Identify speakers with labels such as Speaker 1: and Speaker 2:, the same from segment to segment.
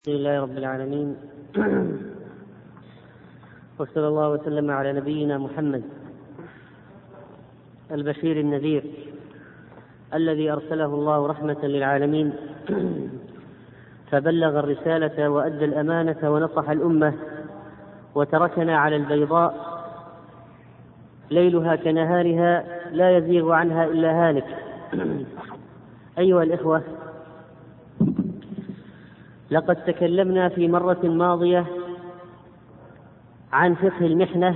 Speaker 1: الحمد لله رب العالمين وصلى الله وسلم على نبينا محمد البشير النذير الذي أرسله الله رحمة للعالمين فبلغ الرسالة وأدى الأمانة ونصح الأمة وتركنا على البيضاء ليلها كنهارها لا يزيغ عنها إلا هالك. أيها الإخوة، لقد تكلمنا في مرة ماضية عن فقه المحنة،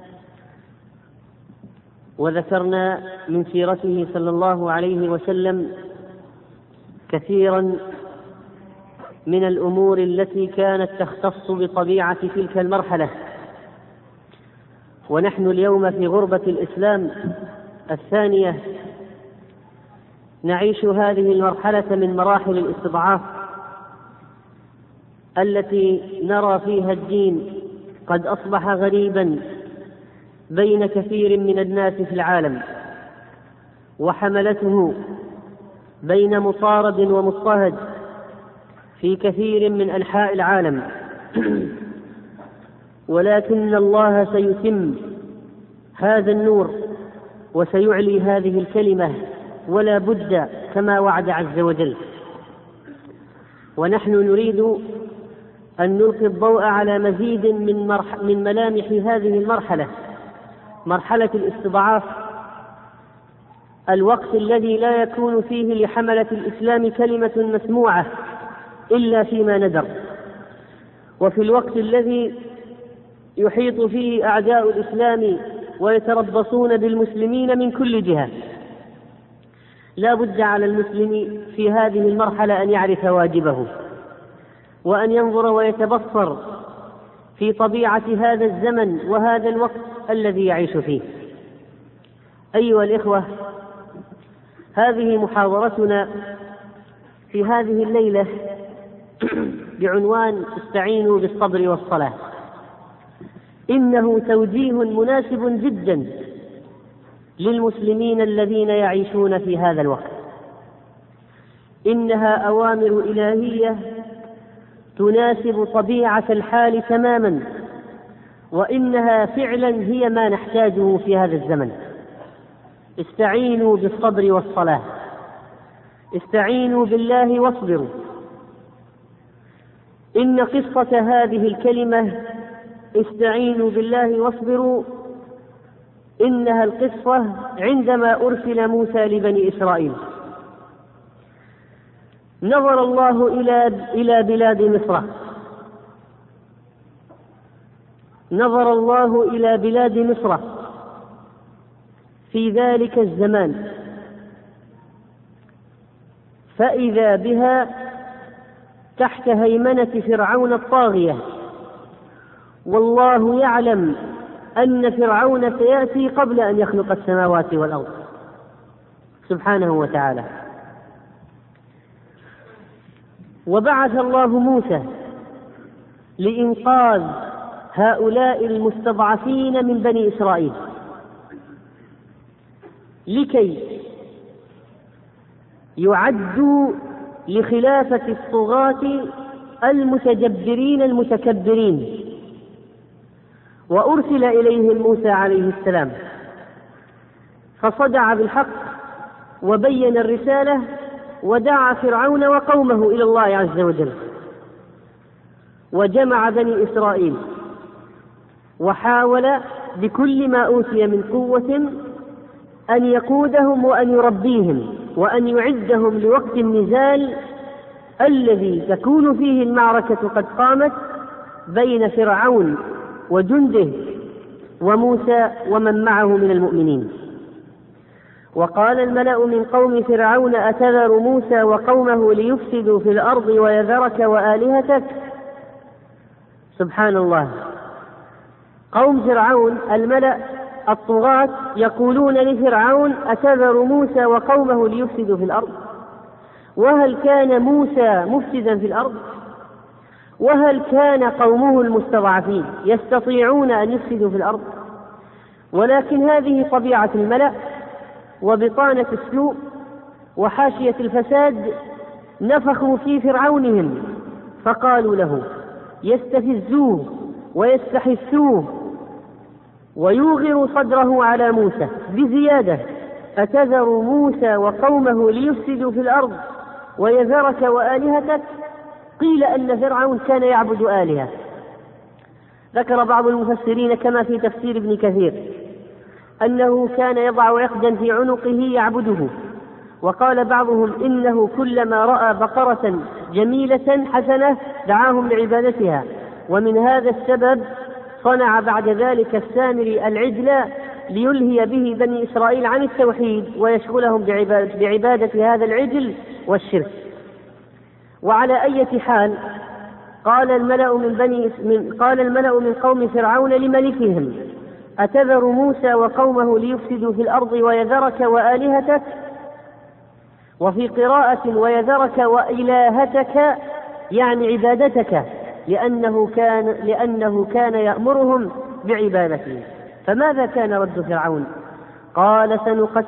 Speaker 1: وذكرنا من سيرته صلى الله عليه وسلم كثيرا من الأمور التي كانت تختص بطبيعة تلك المرحلة. ونحن اليوم في غربة الإسلام الثانية نعيش هذه المرحلة من مراحل الاستضعاف التي نرى فيها الدين قد أصبح غريبا بين كثير من الناس في العالم، وحملته بين مطارد ومضطهد في كثير من أنحاء العالم. ولكن الله سيتم هذا النور وسيعلي هذه الكلمة ولا بد كما وعد عز وجل. ونحن نريد أن نلقي الضوء على مزيد من ملامح هذه المرحلة، مرحلة الاستضعاف، الوقت الذي لا يكون فيه لحملة الإسلام كلمة مسموعة إلا فيما ندر، وفي الوقت الذي يحيط فيه أعداء الإسلام ويتربصون بالمسلمين من كل جهة. لا بد على المسلم في هذه المرحلة أن يعرف واجبه، وأن ينظر ويتبصر في طبيعة هذا الزمن وهذا الوقت الذي يعيش فيه. أيها الإخوة، هذه محاضرتنا في هذه الليلة بعنوان استعينوا بالصبر والصلاة. إنه توجيه مناسب جدا للمسلمين الذين يعيشون في هذا الوقت. إنها أوامر إلهية تناسب طبيعة الحال تماما، وإنها فعلا هي ما نحتاجه في هذا الزمن. استعينوا بالصبر والصلاة، استعينوا بالله واصبروا. إن قصة هذه الكلمة استعينوا بالله واصبروا إنها القصة عندما أرسل موسى لبني إسرائيل. نظر الله إلى بلاد مصر، نظر الله إلى بلاد مصر في ذلك الزمان، فإذا بها تحت هيمنة فرعون الطاغية. والله يعلم أن فرعون سيأتي قبل أن يخلق السماوات والأرض سبحانه وتعالى. وبعث الله موسى لإنقاذ هؤلاء المستضعفين من بني إسرائيل، لكي يعدوا لخلافة الطغاة المتجبرين المتكبرين. وأرسل إليهم موسى عليه السلام فصدع بالحق وبين الرسالة ودعا فرعون وقومه إلى الله عز وجل، وجمع بني إسرائيل وحاول بكل ما أوتي من قوة أن يقودهم وأن يربيهم وأن يعدهم لوقت النزال الذي تكون فيه المعركة قد قامت بين فرعون وجنده وموسى ومن معه من المؤمنين. وقال الملأ من قوم فرعون أتذر موسى وقومه ليفسدوا في الأرض ويذرك وآلهتك. سبحان الله، قوم فرعون الملأ الطغاة يقولون لفرعون أتذر موسى وقومه ليفسدوا في الأرض. وهل كان موسى مفسدا في الأرض؟ وهل كان قومه المستضعفين يستطيعون أن يفسدوا في الأرض؟ ولكن هذه طبيعة الملأ وبطانة السوء وحاشية الفساد نفخوا في فرعونهم فقالوا له يستفزوه ويستحثوه ويوغر صدره على موسى بزيادة: أتذر موسى وقومه ليفسدوا في الأرض ويذرك وآلهتك؟ قيل أن فرعون كان يعبد آلهة. ذكر بعض المفسرين كما في تفسير ابن كثير أنه كان يضع عقدا في عنقه يعبده، وقال بعضهم إنه كلما رأى بقرة جميلة حسنة دعاهم لعبادتها، ومن هذا السبب صنع بعد ذلك السامري العجل ليلهي به بني إسرائيل عن التوحيد ويشغلهم بعبادة هذا العجل والشرك. وعلى أي حال قال الملأ من قوم فرعون لملكهم: أتذر موسى وقومه ليفسدوا في الأرض ويذرك وآلهتك؟ وفي قراءة ويذرك وإلهتك يعني عبادتك، لأنه كان يأمرهم بعبادته. فماذا كان رد فرعون؟ قال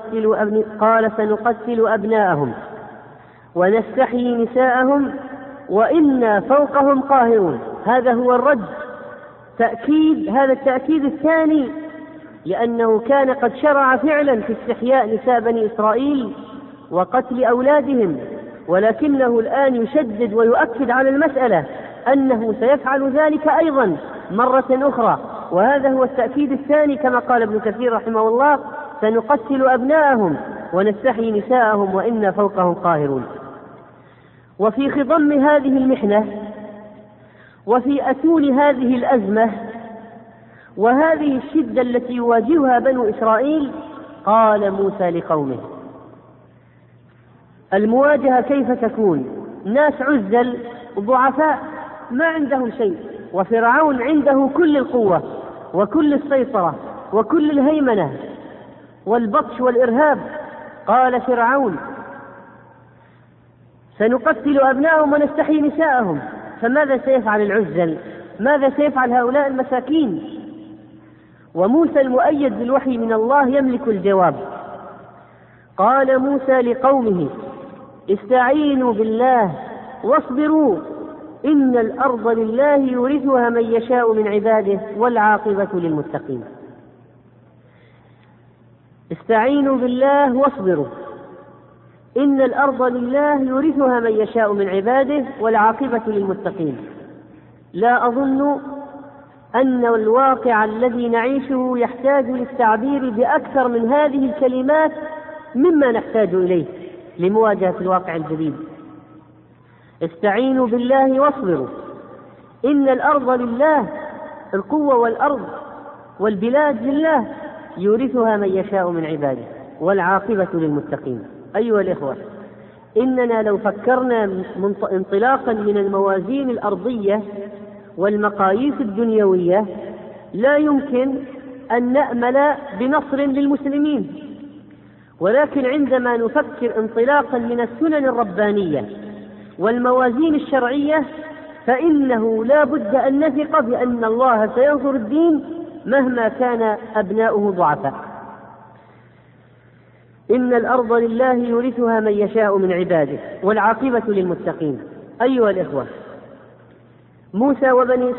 Speaker 1: سنقتل أبناءهم ونستحيي نساءهم وإنا فوقهم قاهرون. هذا هو الرد، هذا التأكيد الثاني، لأنه كان قد شرع فعلا في استحياء نساء بني إسرائيل وقتل أولادهم، ولكنه الآن يشدد ويؤكد على المسألة أنه سيفعل ذلك أيضا مرة أخرى. وهذا هو التأكيد الثاني كما قال ابن كثير رحمه الله: سنقتل أبناءهم ونستحيي نساءهم وإنا فوقهم قاهرون. وفي خضم هذه المحنة وفي أتون هذه الأزمة وهذه الشدة التي يواجهها بنو إسرائيل، قال موسى لقومه: المواجهة كيف تكون؟ ناس عزل ضعفاء ما عندهم شيء، وفرعون عنده كل القوة وكل السيطرة وكل الهيمنة والبطش والإرهاب. قال فرعون: سنقتل أبناءهم ونستحيي نساءهم. فماذا سيفعل العزل؟ ماذا سيفعل هؤلاء المساكين؟ وموسى المؤيد بالوحي من الله يملك الجواب. قال موسى لقومه: استعينوا بالله واصبروا إن الأرض لله يورثها من يشاء من عباده والعاقبة للمتقين. استعينوا بالله واصبروا إن الأرض لله يورثها من يشاء من عباده والعاقبة للمتقين. لا أظن أن الواقع الذي نعيشه يحتاج للتعبير بأكثر من هذه الكلمات مما نحتاج إليه لمواجهة الواقع الجديد. استعينوا بالله واصبروا إن الأرض لله، القوة والأرض والبلاد لله، يورثها من يشاء من عباده والعاقبة للمتقين. أيها الإخوة، إننا لو فكرنا انطلاقا من الموازين الأرضية والمقاييس الدنيوية لا يمكن أن نأمل بنصر للمسلمين، ولكن عندما نفكر انطلاقا من السنن الربانية والموازين الشرعية فإنه لا بد أن نثق بأن الله سينصر الدين مهما كان أبناؤه ضعفاء. إن الأرض لله يورثها من يشاء من عباده والعاقبة للمتقين. أيها الإخوة، موسى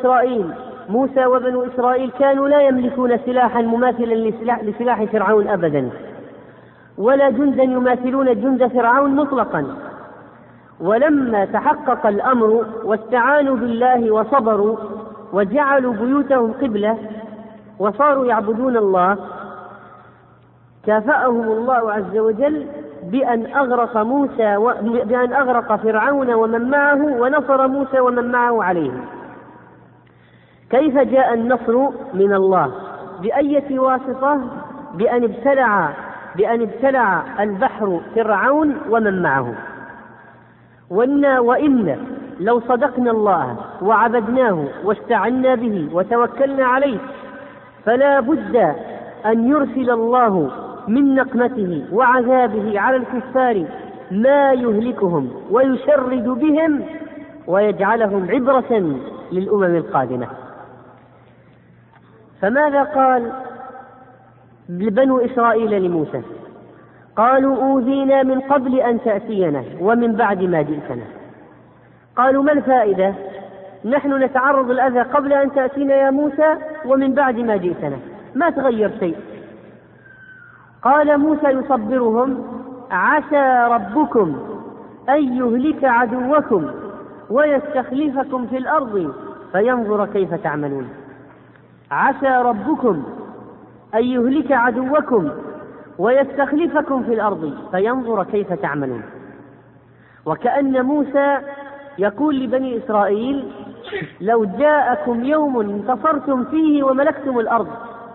Speaker 1: وبنو إسرائيل كانوا لا يملكون سلاحا مماثلا لسلاح فرعون أبدا، ولا جندا يماثلون جند فرعون مطلقا. ولما تحقق الأمر واستعانوا بالله وصبروا وجعلوا بيوتهم قبلة وصاروا يعبدون الله، كافأهم الله عز وجل بأن أغرق فرعون ومن معه ونصر موسى ومن معه عليهم. كيف جاء النصر من الله؟ بأية واسطة؟ بأن ابتلع البحر فرعون ومن معه. وإن لو صدقنا الله وعبدناه واستعنا به وتوكلنا عليه فلا بد أن يرسل الله من نقمته وعذابه على الكفار ما يهلكهم ويشرد بهم ويجعلهم عبرة للأمم القادمة. فماذا قال بنو إسرائيل لموسى؟ قالوا: أوذينا من قبل أن تأتينا ومن بعد ما جئتنا. قالوا: ما الفائدة نحن نتعرض الأذى قبل أن تأتينا يا موسى ومن بعد ما جئتنا، ما تغير شيء. قال موسى يصبرهم: عسى ربكم أن يهلك عدوكم ويستخلفكم في الأرض فينظر كيف تعملون. عسى ربكم أن يهلك عدوكم ويستخلفكم في الأرض فينظر كيف تعملون. وكأن موسى يقول لبني إسرائيل: لو جاءكم يوم انتصرتم فيه وملكتم الأرض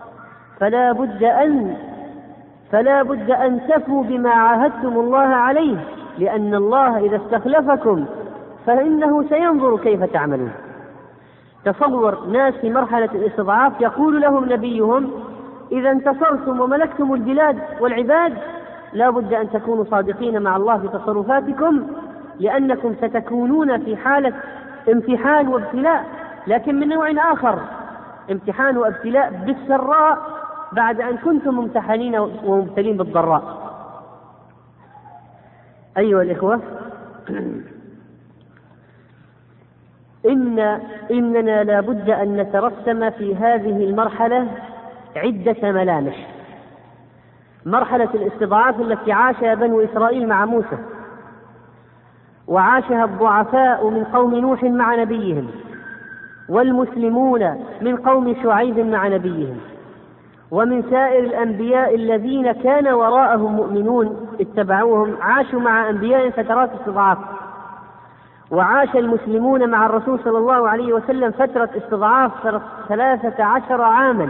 Speaker 1: فلا بد أن تفوا بما عاهدتم الله عليه، لأن الله إذا استخلفكم فإنه سينظر كيف تعملون. تصور ناس في مرحلة الاستضعاف يقول لهم نبيهم: إذا انتصرتم وملكتم البلاد والعباد لا بد أن تكونوا صادقين مع الله في تصرفاتكم، لأنكم ستكونون في حالة امتحان وابتلاء، لكن من نوع آخر، امتحان وابتلاء بالسراء بعد أن كنتم ممتحنين ومبتلين بالضراء. أيها الإخوة، إننا لا بد أن نترسم في هذه المرحلة عدة ملامح. مرحلة الاستضعاف التي عاشها بنو إسرائيل مع موسى، وعاشها الضعفاء من قوم نوح مع نبيهم، والمسلمون من قوم شعيب مع نبيهم، ومن سائر الأنبياء الذين كان وراءهم مؤمنون اتبعوهم، عاشوا مع أنبياء فترات استضعاف. وعاش المسلمون مع الرسول صلى الله عليه وسلم فترة استضعاف 13 عاما،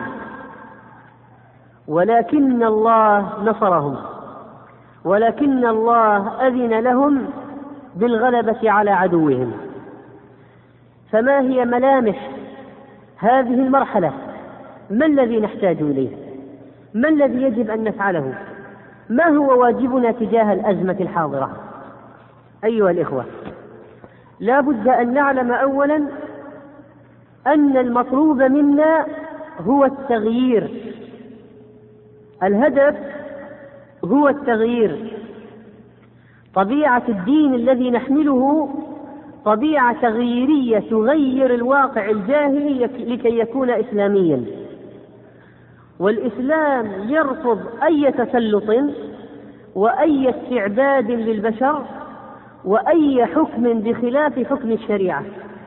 Speaker 1: ولكن الله نصرهم، ولكن الله أذن لهم بالغلبة على عدوهم. فما هي ملامح هذه المرحلة؟ ما الذي نحتاج إليه؟ ما الذي يجب أن نفعله؟ ما هو واجبنا تجاه الأزمة الحاضرة؟ أيها الإخوة، لا بد أن نعلم أولا أن المطلوب منا هو التغيير. الهدف هو التغيير. طبيعة الدين الذي نحمله طبيعة تغييرية تغير الواقع الجاهلي لكي يكون إسلاميا. والإسلام يرفض أي تسلط وأي استعباد للبشر وأي حكم بخلاف حكم الشريعة،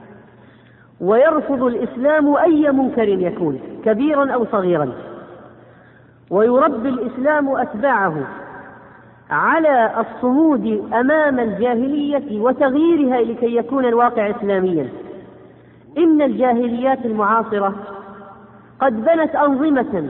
Speaker 1: ويرفض الإسلام أي منكر يكون كبيرا أو صغيرا، ويربي الإسلام أتباعه على الصمود أمام الجاهلية وتغييرها لكي يكون الواقع إسلاميا. إن الجاهليات المعاصرة قد بنت أنظمة،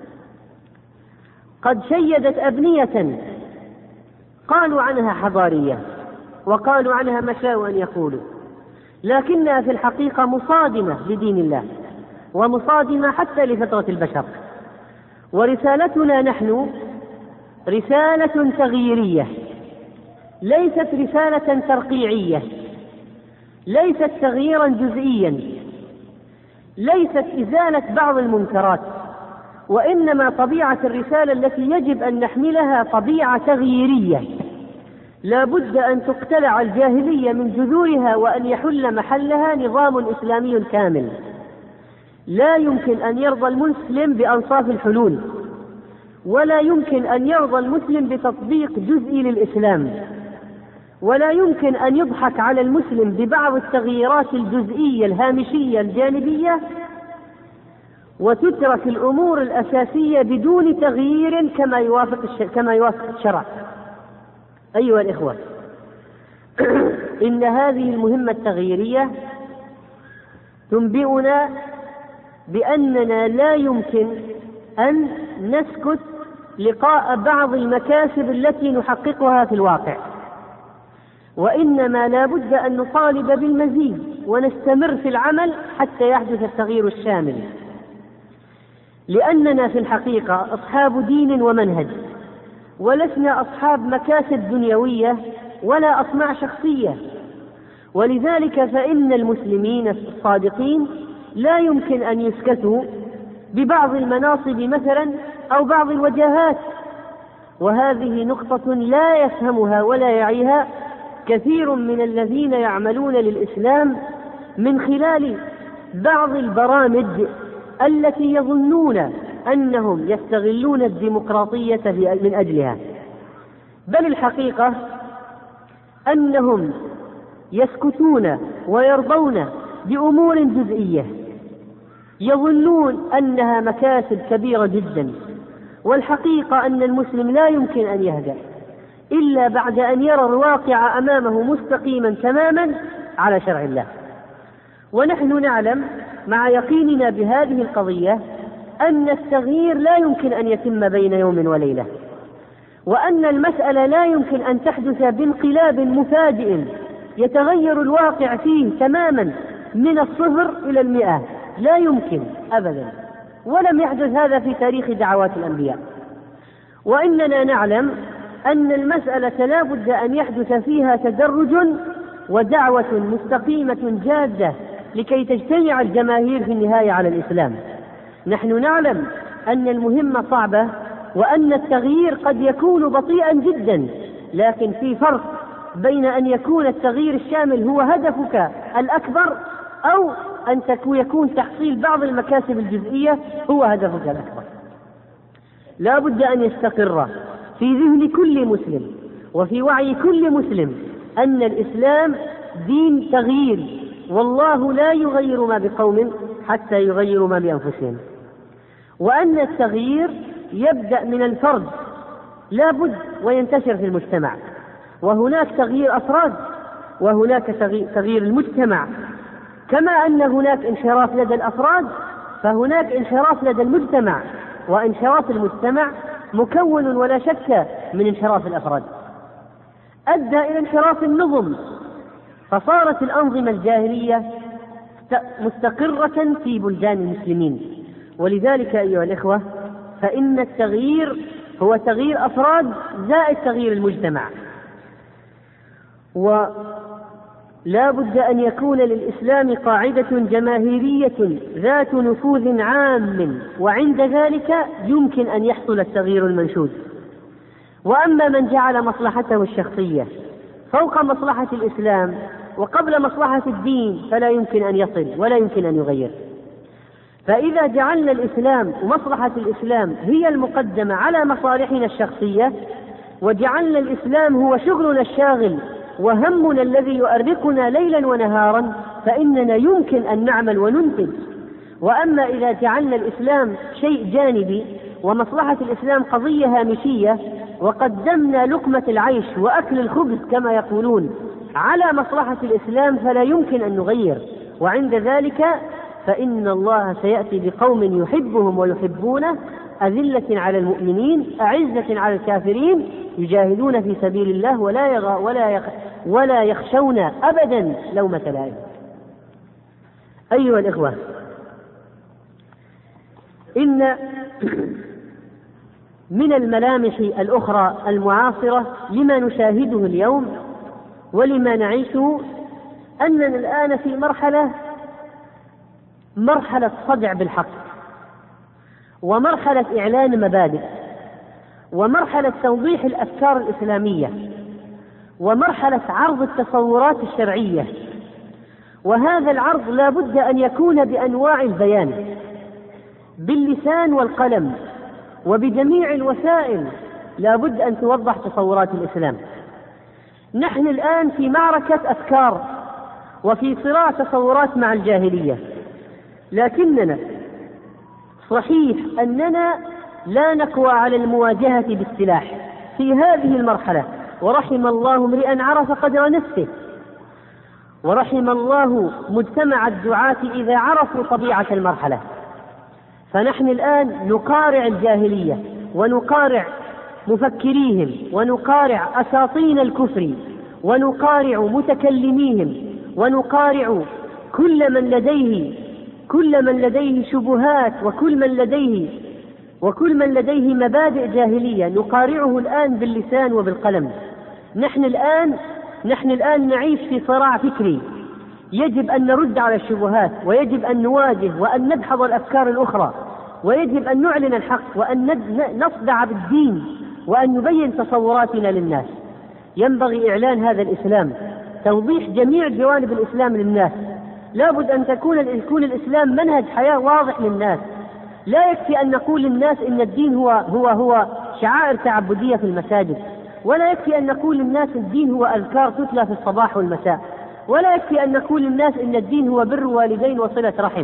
Speaker 1: قد شيدت أبنية قالوا عنها حضارية وقالوا عنها ما شاءوا أن يقولوا، لكنها في الحقيقة مصادمة لدين الله ومصادمة حتى لفطرة البشر. ورسالتنا نحن رسالة تغييرية، ليست رسالة ترقيعية، ليست تغييرا جزئيا، ليست إزالة بعض المنكرات، وإنما طبيعة الرسالة التي يجب أن نحملها طبيعة تغييرية. لا بد أن تقتلع الجاهلية من جذورها وأن يحل محلها نظام إسلامي كامل. لا يمكن أن يرضى المسلم بأنصاف الحلول، ولا يمكن أن يرضى المسلم بتطبيق جزئي للإسلام، ولا يمكن أن يضحك على المسلم ببعض التغييرات الجزئية الهامشية الجانبية وتترك الأمور الأساسية بدون تغيير كما يوافق الشرع. أيها الإخوة، إن هذه المهمة التغييرية تنبئنا بأننا لا يمكن أن نسكت لقاء بعض المكاسب التي نحققها في الواقع، وإنما لا بد أن نطالب بالمزيد ونستمر في العمل حتى يحدث التغيير الشامل، لأننا في الحقيقة أصحاب دين ومنهج، ولسنا أصحاب مكاسب دنيوية ولا أطماع شخصية. ولذلك فإن المسلمين الصادقين لا يمكن أن يسكتوا ببعض المناصب مثلا أو بعض الوجهات، وهذه نقطة لا يفهمها ولا يعيها كثير من الذين يعملون للإسلام من خلال بعض البرامج التي يظنون أنهم يستغلون الديمقراطية من أجلها، بل الحقيقة أنهم يسكتون ويرضون بأمور جزئية يظنون أنها مكاسب كبيرة جدا. والحقيقة أن المسلم لا يمكن أن يهدأ إلا بعد أن يرى الواقع أمامه مستقيما تماما على شرع الله. ونحن نعلم مع يقيننا بهذه القضية أن التغيير لا يمكن أن يتم بين يوم وليلة، وأن المسألة لا يمكن أن تحدث بانقلاب مفاجئ يتغير الواقع فيه تماما من 0 إلى 100، لا يمكن أبدا، ولم يحدث هذا في تاريخ دعوات الأنبياء. وإننا نعلم أن المسألة لا بد أن يحدث فيها تدرج ودعوة مستقيمة جادة لكي تجتمع الجماهير في النهاية على الإسلام. نحن نعلم أن المهمة صعبة وأن التغيير قد يكون بطيئا جدا، لكن في فرق بين أن يكون التغيير الشامل هو هدفك الأكبر أو أن يكون تحصيل بعض المكاسب الجزئية هو هدفك الأكبر. لا بد أن يستقر في ذهن كل مسلم وفي وعي كل مسلم أن الإسلام دين تغيير، والله لا يغير ما بقوم حتى يغيروا ما بأنفسهم، وأن التغيير يبدأ من الفرد لا بد وينتشر في المجتمع، وهناك تغيير أفراد وهناك تغيير المجتمع. كما أن هناك انحراف لدى الأفراد فهناك انحراف لدى المجتمع، وانحراف المجتمع مكون ولا شك من انحراف الأفراد، أدى إلى انحراف النظم، فصارت الأنظمة الجاهلية مستقرة في بلدان المسلمين. ولذلك أيها الإخوة فإن التغيير هو تغيير أفراد زائد تغيير المجتمع، ولا بد أن يكون للإسلام قاعدة جماهيرية ذات نفوذ عام، وعند ذلك يمكن أن يحصل التغيير المنشود. وأما من جعل مصلحته الشخصية فوق مصلحة الإسلام وقبل مصلحة الدين فلا يمكن أن يصل ولا يمكن أن يغير. فإذا جعلنا الإسلام ومصلحة الإسلام هي المقدمة على مصالحنا الشخصية، وجعلنا الإسلام هو شغلنا الشاغل وهمنا الذي يؤرقنا ليلا ونهارا، فإننا يمكن أن نعمل وننتج. وأما إذا جعلنا الإسلام شيء جانبي ومصلحة الإسلام قضية هامشية، وقدمنا لقمة العيش وأكل الخبز كما يقولون على مصلحة الإسلام، فلا يمكن أن نغير. وعند ذلك فإن الله سيأتي بقوم يحبهم ويحبونه أذلة على المؤمنين أعزة على الكافرين يجاهدون في سبيل الله ولا يخشون أبدا لومة لائم. أيها الإخوة، إن من الملامح الأخرى المعاصرة لما نشاهده اليوم ولما نعيشه أننا الآن في مرحلة صدع بالحق، ومرحلة إعلان مبادئ، ومرحلة توضيح الأفكار الإسلامية، ومرحلة عرض التصورات الشرعية. وهذا العرض لا بد أن يكون بأنواع البيان، باللسان والقلم وبجميع الوسائل، لا بد أن توضح تصورات الإسلام. نحن الآن في معركة أفكار وفي صراع تصورات مع الجاهلية، لكننا صحيح أننا لا نقوى على المواجهة بالسلاح في هذه المرحلة، ورحم الله امرئا عرف قدر نفسه، ورحم الله مجتمع الدعاة إذا عرفوا طبيعة المرحلة. فنحن الآن نقارع الجاهلية ونقارع مفكريهم ونقارع أساطين الكفر ونقارع متكلميهم ونقارع كل من لديه شبهات وكل من لديه مبادئ جاهلية، نقارعه الآن باللسان وبالقلم. نحن الآن نعيش في صراع فكري، يجب أن نرد على الشبهات، ويجب أن نواجه وأن ندحض الأفكار الأخرى، ويجب أن نعلن الحق وأن نصدع بالدين وأن نبين تصوراتنا للناس. ينبغي إعلان هذا الإسلام، توضيح جميع جوانب الإسلام للناس، لابد أن يكون الإسلام منهج حياة واضح للناس. لا يكفي أن نقول للناس إن الدين هو شعائر تعبدية في المساجد، ولا يكفي أن نقول للناس الدين هو أذكار تتلى في الصباح والمساء، ولا يكفي أن نقول للناس إن الدين هو بر والدين وصلة رحم.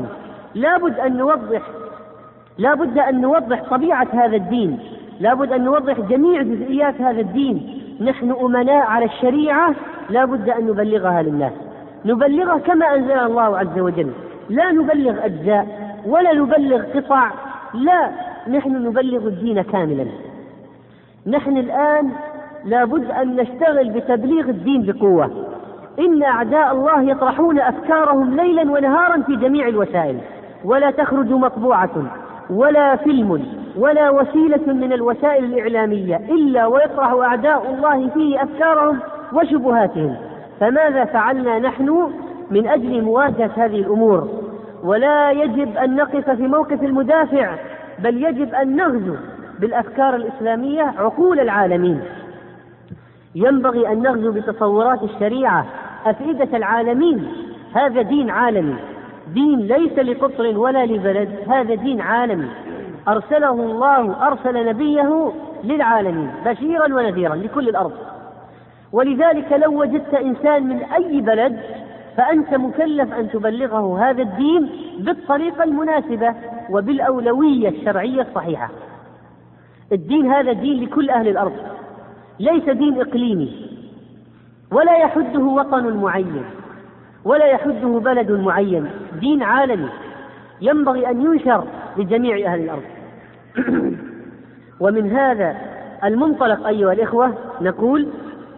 Speaker 1: لابد أن نوضح طبيعة هذا الدين، لابد أن نوضح جميع جزئيات هذا الدين. نحن أمناء على الشريعة، لابد أن نبلغها للناس، نبلغها كما أنزل الله عز وجل، لا نبلغ أجزاء ولا نبلغ قطع، لا، نحن نبلغ الدين كاملا. نحن الآن لابد أن نشتغل بتبليغ الدين بقوة. إن أعداء الله يطرحون أفكارهم ليلا ونهارا في جميع الوسائل، ولا تخرج مطبوعة ولا فيلم ولا وسيلة من الوسائل الإعلامية إلا ويطرح أعداء الله فيه أفكارهم وشبهاتهم. فماذا فعلنا نحن من أجل مواجهة هذه الأمور؟ ولا يجب أن نقف في موقف المدافع، بل يجب أن نغزو بالأفكار الإسلامية عقول العالمين. ينبغي أن نغزو بتصورات الشريعة أفئدة العالمين. هذا دين عالمي، دين ليس لقطر ولا لبلد، هذا دين عالمي أرسله الله، أرسل نبيه للعالمين بشيرا ونذيرا لكل الأرض. ولذلك لو وجدت إنسان من أي بلد فأنت مكلف أن تبلغه هذا الدين بالطريقة المناسبة وبالأولوية الشرعية الصحيحة. الدين هذا دين لكل أهل الأرض، ليس دين إقليمي، ولا يحده وطن معين ولا يحده بلد معين، دين عالمي ينبغي أن ينشر لجميع أهل الأرض. ومن هذا المنطلق أيها الإخوة نقول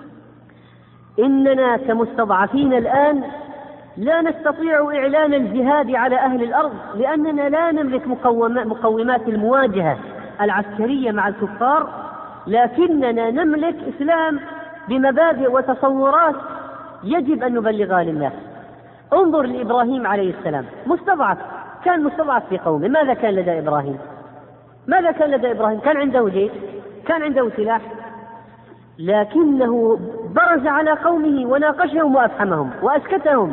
Speaker 1: إننا كمستضعفين الآن لا نستطيع إعلان الجهاد على أهل الأرض، لأننا لا نملك مقومات المواجهة العسكرية مع الكفار، لكننا نملك إسلام بمبادئ وتصورات يجب أن نبلغها للناس. انظر لإبراهيم عليه السلام، مستضعف، كان مستضعف في قومه. ماذا كان لدى إبراهيم؟ كان عنده جيش، كان عنده سلاح، لكنه برز على قومه وناقشهم وأفحمهم وأسكتهم،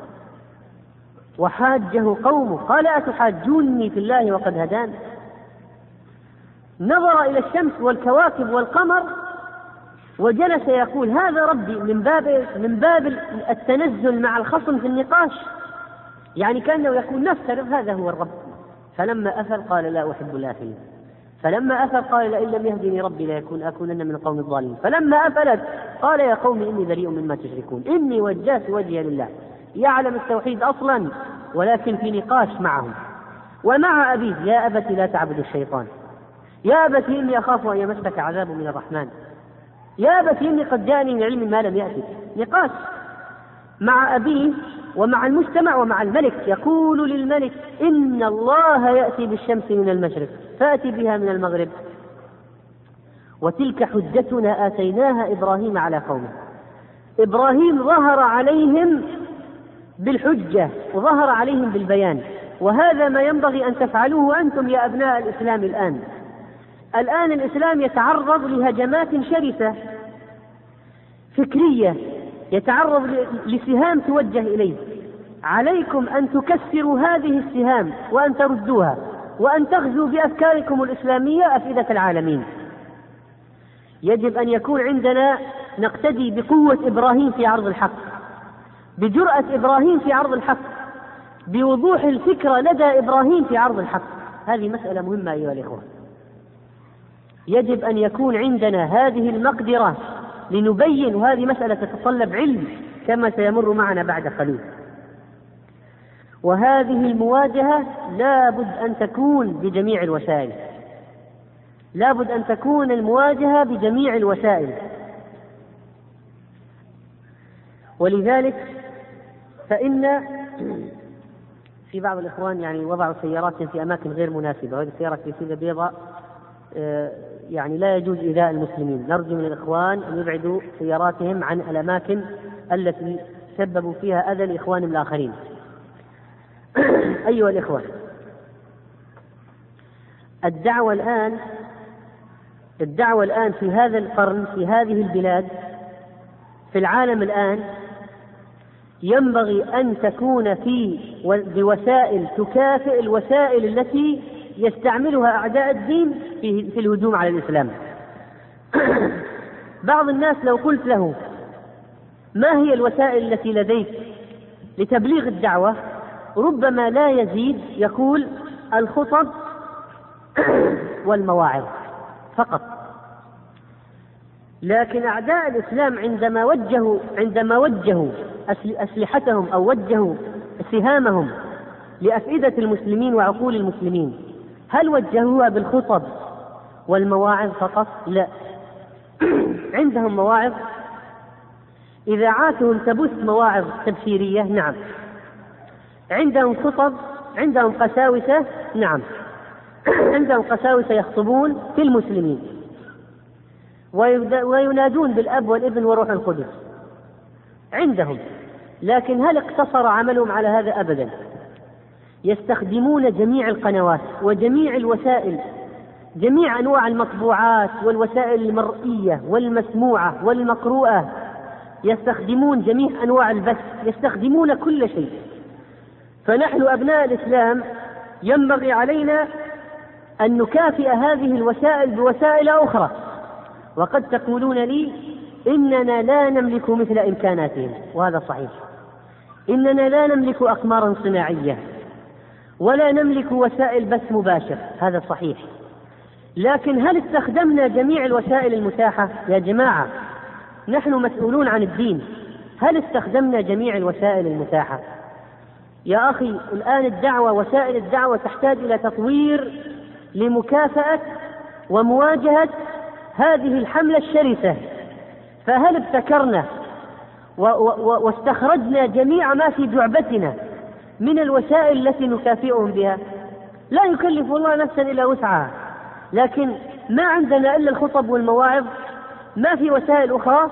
Speaker 1: وحاجه قومه قال أتحاجوني في الله وقد هدان. نظر إلى الشمس والكواكب والقمر وجلس يقول هذا ربي، من باب التنزل مع الخصم في النقاش، يعني كأنه يقول نفترض هذا هو الرب. فلما أفل قال لا أحب الآفلين، فلما أفل قال لئن لم يهدني ربي لأكونن من القوم الضالين. فلما أفلت قال يا قوم إني بريء مما تشركون، إني وجهت وجهي لله. يعلم التوحيد أصلا ولكن في نقاش معهم ومع أبيه. يا أبت لا تعبد الشيطان، يا أبت إني أخاف أن يمسك عذاب من الرحمن، يا أبت إني قد جاءني من علم ما لم يأتك. نقاش مع أبيه ومع المجتمع ومع الملك. يقول للملك إن الله يأتي بالشمس من المشرق فأتي بها من المغرب وتلك حجتنا آتيناها إبراهيم على قومه. إبراهيم ظهر عليهم بالحجة وظهر عليهم بالبيان، وهذا ما ينبغي أن تفعلوه أنتم يا أبناء الإسلام. الآن الإسلام يتعرض لهجمات شرسة فكرية، يتعرض لسهام توجه إليه. عليكم أن تكسروا هذه السهام وأن تردوها وأن تغزوا بأفكاركم الإسلامية أفئدة العالمين. يجب أن يكون عندنا نقتدي بقوة إبراهيم في عرض الحق، بجرأة إبراهيم في عرض الحق، بوضوح الفكرة لدى إبراهيم في عرض الحق. هذه مسألة مهمة أيها الإخوة. يجب أن يكون عندنا هذه المقدرة لنبين، وهذه مسألة تتطلب علم كما سيمر معنا بعد قليل. وهذه المواجهة لابد أن تكون بجميع الوسائل، لابد أن تكون المواجهة بجميع الوسائل. ولذلك فإن في بعض الإخوان يعني وضعوا سياراتهم في أماكن غير مناسبة، وهذه السيارة في سيدة بيضاء يعني لا يجوز إيذاء المسلمين. نرجو من الإخوان أن يبعدوا سياراتهم عن الأماكن التي سببوا فيها أذى لإخوانهم الآخرين. أيها الإخوة، الدعوة الآن في هذا القرن، في هذه البلاد، في العالم الآن، ينبغي أن تكون بوسائل تكافئ الوسائل التي يستعملها أعداء الدين في الهجوم على الإسلام. بعض الناس لو قلت له ما هي الوسائل التي لديك لتبليغ الدعوة ربما لا يزيد، يقول الخطب والمواعظ فقط. لكن أعداء الإسلام عندما وجهوا أسلحتهم أو وجهوا سهامهم لأفئدة المسلمين وعقول المسلمين، هل وجهوها بالخطب والمواعظ فقط؟ لا. عندهم مواعظ، إذاعاتهم تبث مواعظ تبشيرية، نعم. عندهم خطب، عندهم قساوسة، نعم. عندهم قساوسة يخطبون في المسلمين وينادون بالأب والابن وروح القدس عندهم. لكن هل اقتصر عملهم على هذا؟ أبدا. يستخدمون جميع القنوات وجميع الوسائل، جميع أنواع المطبوعات والوسائل المرئية والمسموعة والمقروءة، يستخدمون جميع أنواع البث، يستخدمون كل شيء. فنحن أبناء الإسلام ينبغي علينا أن نكافئ هذه الوسائل بوسائل أخرى. وقد تقولون لي إننا لا نملك مثل إمكاناتهم، وهذا صحيح. إننا لا نملك أقمارا صناعية ولا نملك وسائل بث مباشر، هذا صحيح. لكن هل استخدمنا جميع الوسائل المتاحة؟ يا جماعة، نحن مسؤولون عن الدين، هل استخدمنا جميع الوسائل المتاحة؟ يا أخي، الآن الدعوة، وسائل الدعوة تحتاج إلى تطوير لمكافأة ومواجهة هذه الحملة الشرسة. فهل ابتكرنا واستخرجنا جميع ما في جعبتنا من الوسائل التي نكافئهم بها؟ لا يكلف الله نفسا إلا وسعها. لكن ما عندنا إلا الخطب والمواعظ، ما في وسائل أخرى.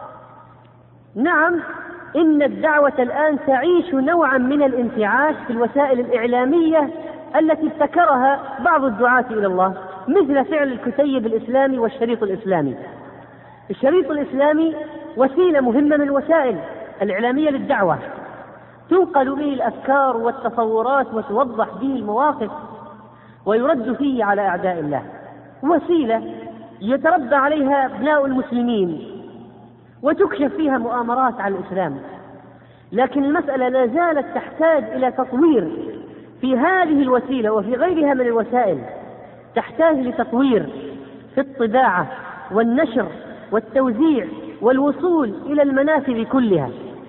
Speaker 1: نعم، إن الدعوة الآن تعيش نوعا من الانتعاش في الوسائل الإعلامية التي ابتكرها بعض الدعاة إلى الله، مثل فعل الكتيب الإسلامي والشريط الإسلامي. الشريط الإسلامي وسيلة مهمة من الوسائل الإعلامية للدعوة، تنقل به الأفكار والتصورات وتوضح به المواقف ويرد فيه على أعداء الله، وسيلة يتربى عليها أبناء المسلمين وتكشف فيها مؤامرات على الإسلام. لكن المسألة لا زالت تحتاج إلى تطوير في هذه الوسيلة وفي غيرها من الوسائل، تحتاج لتطوير في الطباعة والنشر والتوزيع والوصول إلى المنافذ كلها.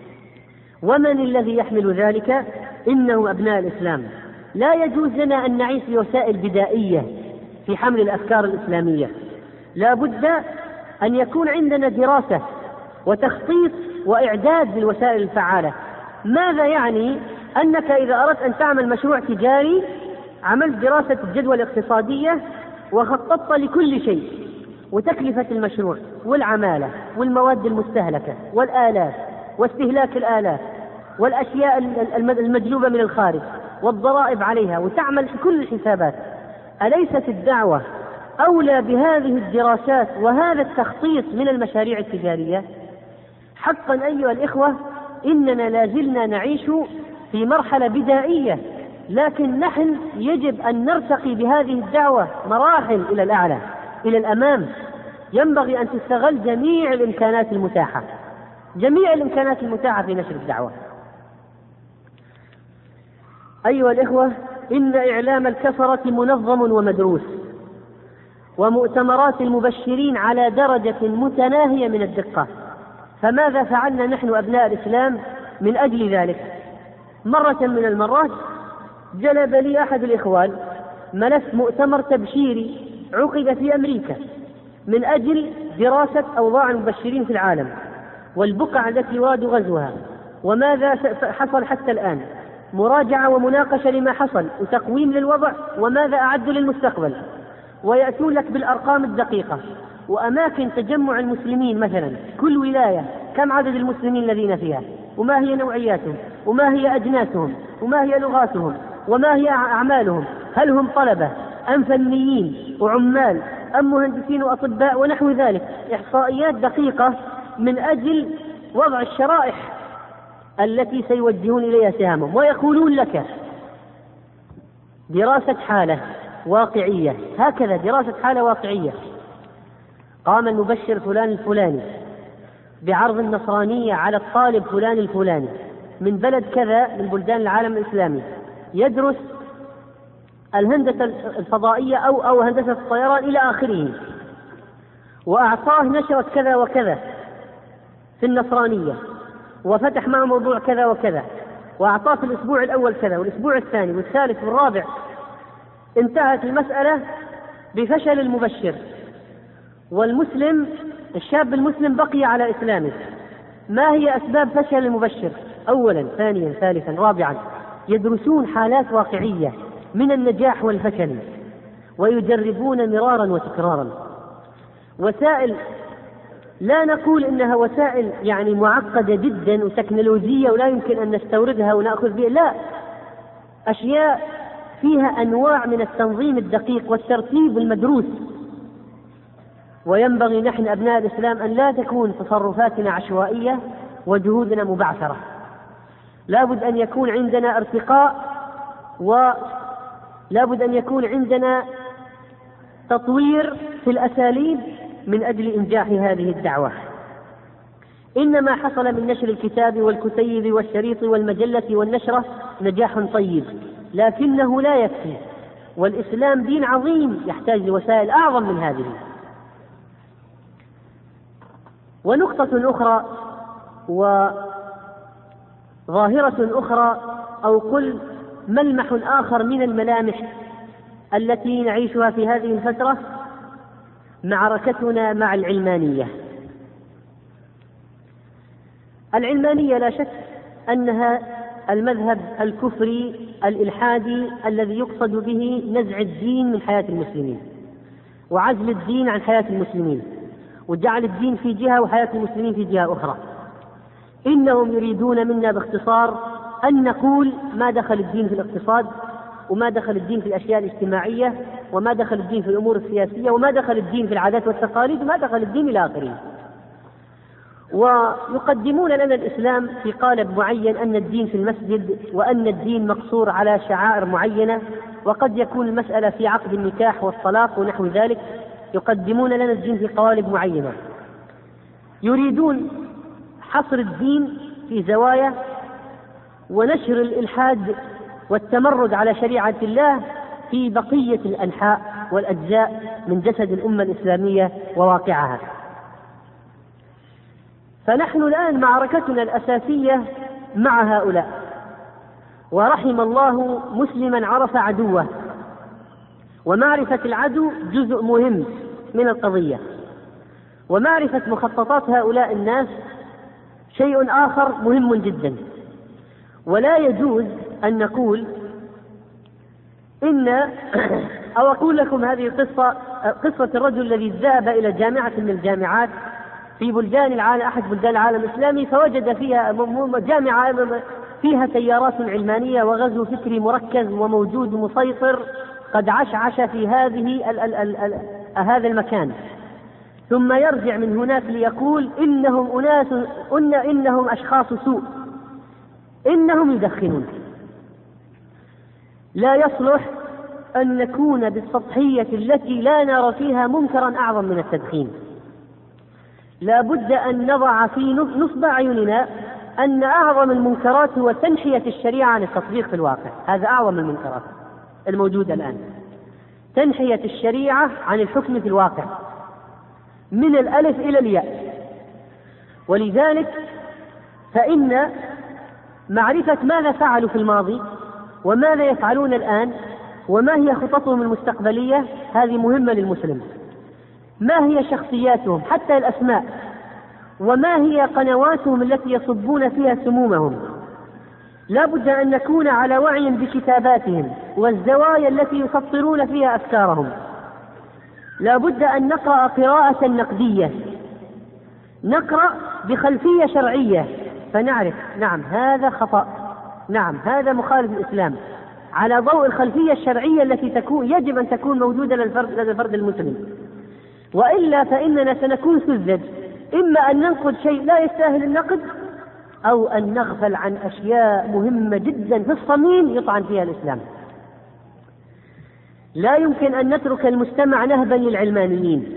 Speaker 1: ومن الذي يحمل ذلك؟ إنه أبناء الإسلام. لا يجوز لنا أن نعيش بوسائل بدائية في حمل الأفكار الإسلامية، لا بد أن يكون عندنا دراسة وتخطيط وإعداد للوسائل الفعالة. ماذا يعني؟ أنك إذا أردت أن تعمل مشروع تجاري عملت دراسة الجدوى الاقتصادية وخططت لكل شيء، وتكلفة المشروع والعمالة والمواد المستهلكة والآلات واستهلاك الآلات والأشياء المجلوبة من الخارج والضرائب عليها، وتعمل كل الحسابات. أليست الدعوة أولى بهذه الدراسات وهذا التخطيط من المشاريع التجارية؟ حقا أيها الإخوة، إننا لازلنا نعيش في مرحلة بدائية، لكن نحن يجب أن نرتقي بهذه الدعوة مراحل إلى الأعلى، إلى الأمام. ينبغي أن تستغل جميع الإمكانات المتاحة، جميع الإمكانات المتاحة في نشر الدعوة. أيها الإخوة، إن إعلام الكفرة منظم ومدروس، ومؤتمرات المبشرين على درجة متناهية من الدقة. فماذا فعلنا نحن أبناء الإسلام من أجل ذلك؟ مرة من المرات جلب لي أحد الإخوان ملف مؤتمر تبشيري عقد في أمريكا من أجل دراسة أوضاع المبشرين في العالم والبقع التي يراد غزوها وماذا حصل حتى الآن، مراجعة ومناقشة لما حصل وتقويم للوضع وماذا أعد للمستقبل. ويأتون لك بالأرقام الدقيقة وأماكن تجمع المسلمين، مثلا كل ولاية كم عدد المسلمين الذين فيها، وما هي نوعياتهم، وما هي أجناسهم، وما هي لغاتهم، وما هي أعمالهم، هل هم طلبة أم فنيين وعمال أم مهندسين وأطباء ونحو ذلك. إحصائيات دقيقة من أجل وضع الشرائح التي سيوجهون إليها سهامهم، ويقولون لك دراسة حالة واقعية، هكذا دراسة حالة واقعية. قام المبشر فلان الفلاني بعرض النصرانية على الطالب فلان الفلاني من بلد كذا من بلدان العالم الإسلامي يدرس الهندسة الفضائية أو هندسة الطيران إلى آخره، وأعطاه نشرة كذا وكذا في النصرانية، وفتح معه موضوع كذا وكذا، وأعطاه في الأسبوع الأول كذا والأسبوع الثاني والثالث والرابع. انتهت المسألة بفشل المبشر، والمسلم الشاب المسلم بقي على إسلامه. ما هي أسباب فشل المبشر؟ أولا، ثانيا، ثالثا، رابعا، يدرسون حالات واقعية من النجاح والفشل ويجربون مرارا وتكرارا. وسائل لا نقول إنها وسائل يعني معقدة جدا وتكنولوجية ولا يمكن أن نستوردها ونأخذ بها، لا، أشياء فيها أنواع من التنظيم الدقيق والترتيب المدروس. وينبغي نحن أبناء الإسلام أن لا تكون تصرفاتنا عشوائية وجهودنا مبعثرة. لا بد أن يكون عندنا ارتقاء، ولا بد أن يكون عندنا تطوير في الأساليب من أجل إنجاح هذه الدعوة. إنما حصل من نشر الكتاب والكتيب والشريط والمجلة والنشرة نجاح طيب، لكنه لا يكفي، والإسلام دين عظيم يحتاج لوسائل أعظم من هذه. ونقطة أخرى وظاهرة أخرى، أو قل ملمح آخر من الملامح التي نعيشها في هذه الفترة، معركتنا مع العلمانية. العلمانية لا شك أنها المذهب الكفري الإلحادي الذي يقصد به نزع الدين من حياة المسلمين وعزل الدين عن حياة المسلمين وجعل الدين في جهة وحياة المسلمين في جهة أخرى. إنهم يريدون منا باختصار أن نقول ما دخل الدين في الاقتصاد، وما دخل الدين في الأشياء الاجتماعية، وما دخل الدين في الأمور السياسية، وما دخل الدين في العادات والتقاليد، وما دخل الدين إلى آخره. ويقدمون لنا الإسلام في قالب معين، أن الدين في المسجد، وأن الدين مقصور على شعائر معينة، وقد يكون المسألة في عقد النكاح والطلاق ونحو ذلك. يقدمون لنا الدين في قوالب معينة، يريدون حصر الدين في زوايا ونشر الإلحاد والتمرد على شريعة الله في بقية الأنحاء والأجزاء من جسد الأمة الإسلامية وواقعها. فنحن الآن معركتنا الأساسية مع هؤلاء، ورحم الله مسلما عرف عدوه، ومعرفة العدو جزء مهم من القضية، ومعرفة مخططات هؤلاء الناس شيء آخر مهم جدا. ولا يجوز أن نقول أو أقول لكم هذه قصة الرجل الذي ذهب إلى جامعة من الجامعات في بلدان العالم، أحد بلدان العالم الإسلامي، فوجد فيها جامعة فيها تيارات علمانية وغزو فكري مركز وموجود مسيطر قد عشعش في هذا المكان، ثم يرجع من هناك ليقول إنهم أشخاص سوء، إنهم يدخنون. لا يصلح أن نكون بالسطحية التي لا نرى فيها منكرا أعظم من التدخين. لا بد أن نضع في نصب أعيننا أن أعظم المنكرات هو تنحية الشريعة عن التطبيق في الواقع. هذا أعظم المنكرات الموجودة الآن، تنحية الشريعة عن الحكم في الواقع من الألف إلى الياء. ولذلك فإن معرفة ماذا فعلوا في الماضي وماذا يفعلون الآن وما هي خططهم المستقبلية هذه مهمة للمسلم. ما هي شخصياتهم حتى الأسماء، وما هي قنواتهم التي يصبون فيها سمومهم. لا بد أن نكون على وعي بكتاباتهم والزوايا التي يسطرون فيها أفكارهم. لا بد أن نقرأ قراءة نقدية، نقرأ بخلفية شرعية فنعرف نعم هذا خطأ، نعم هذا مخالف الإسلام، على ضوء الخلفية الشرعية التي يجب أن تكون موجودة لدى الفرد المسلم. وإلا فإننا سنكون سذج، إما أن ننقد شيء لا يستاهل النقد، أو أن نغفل عن أشياء مهمة جدا في الصميم يطعن فيها الإسلام. لا يمكن أن نترك المجتمع نهبا للعلمانيين،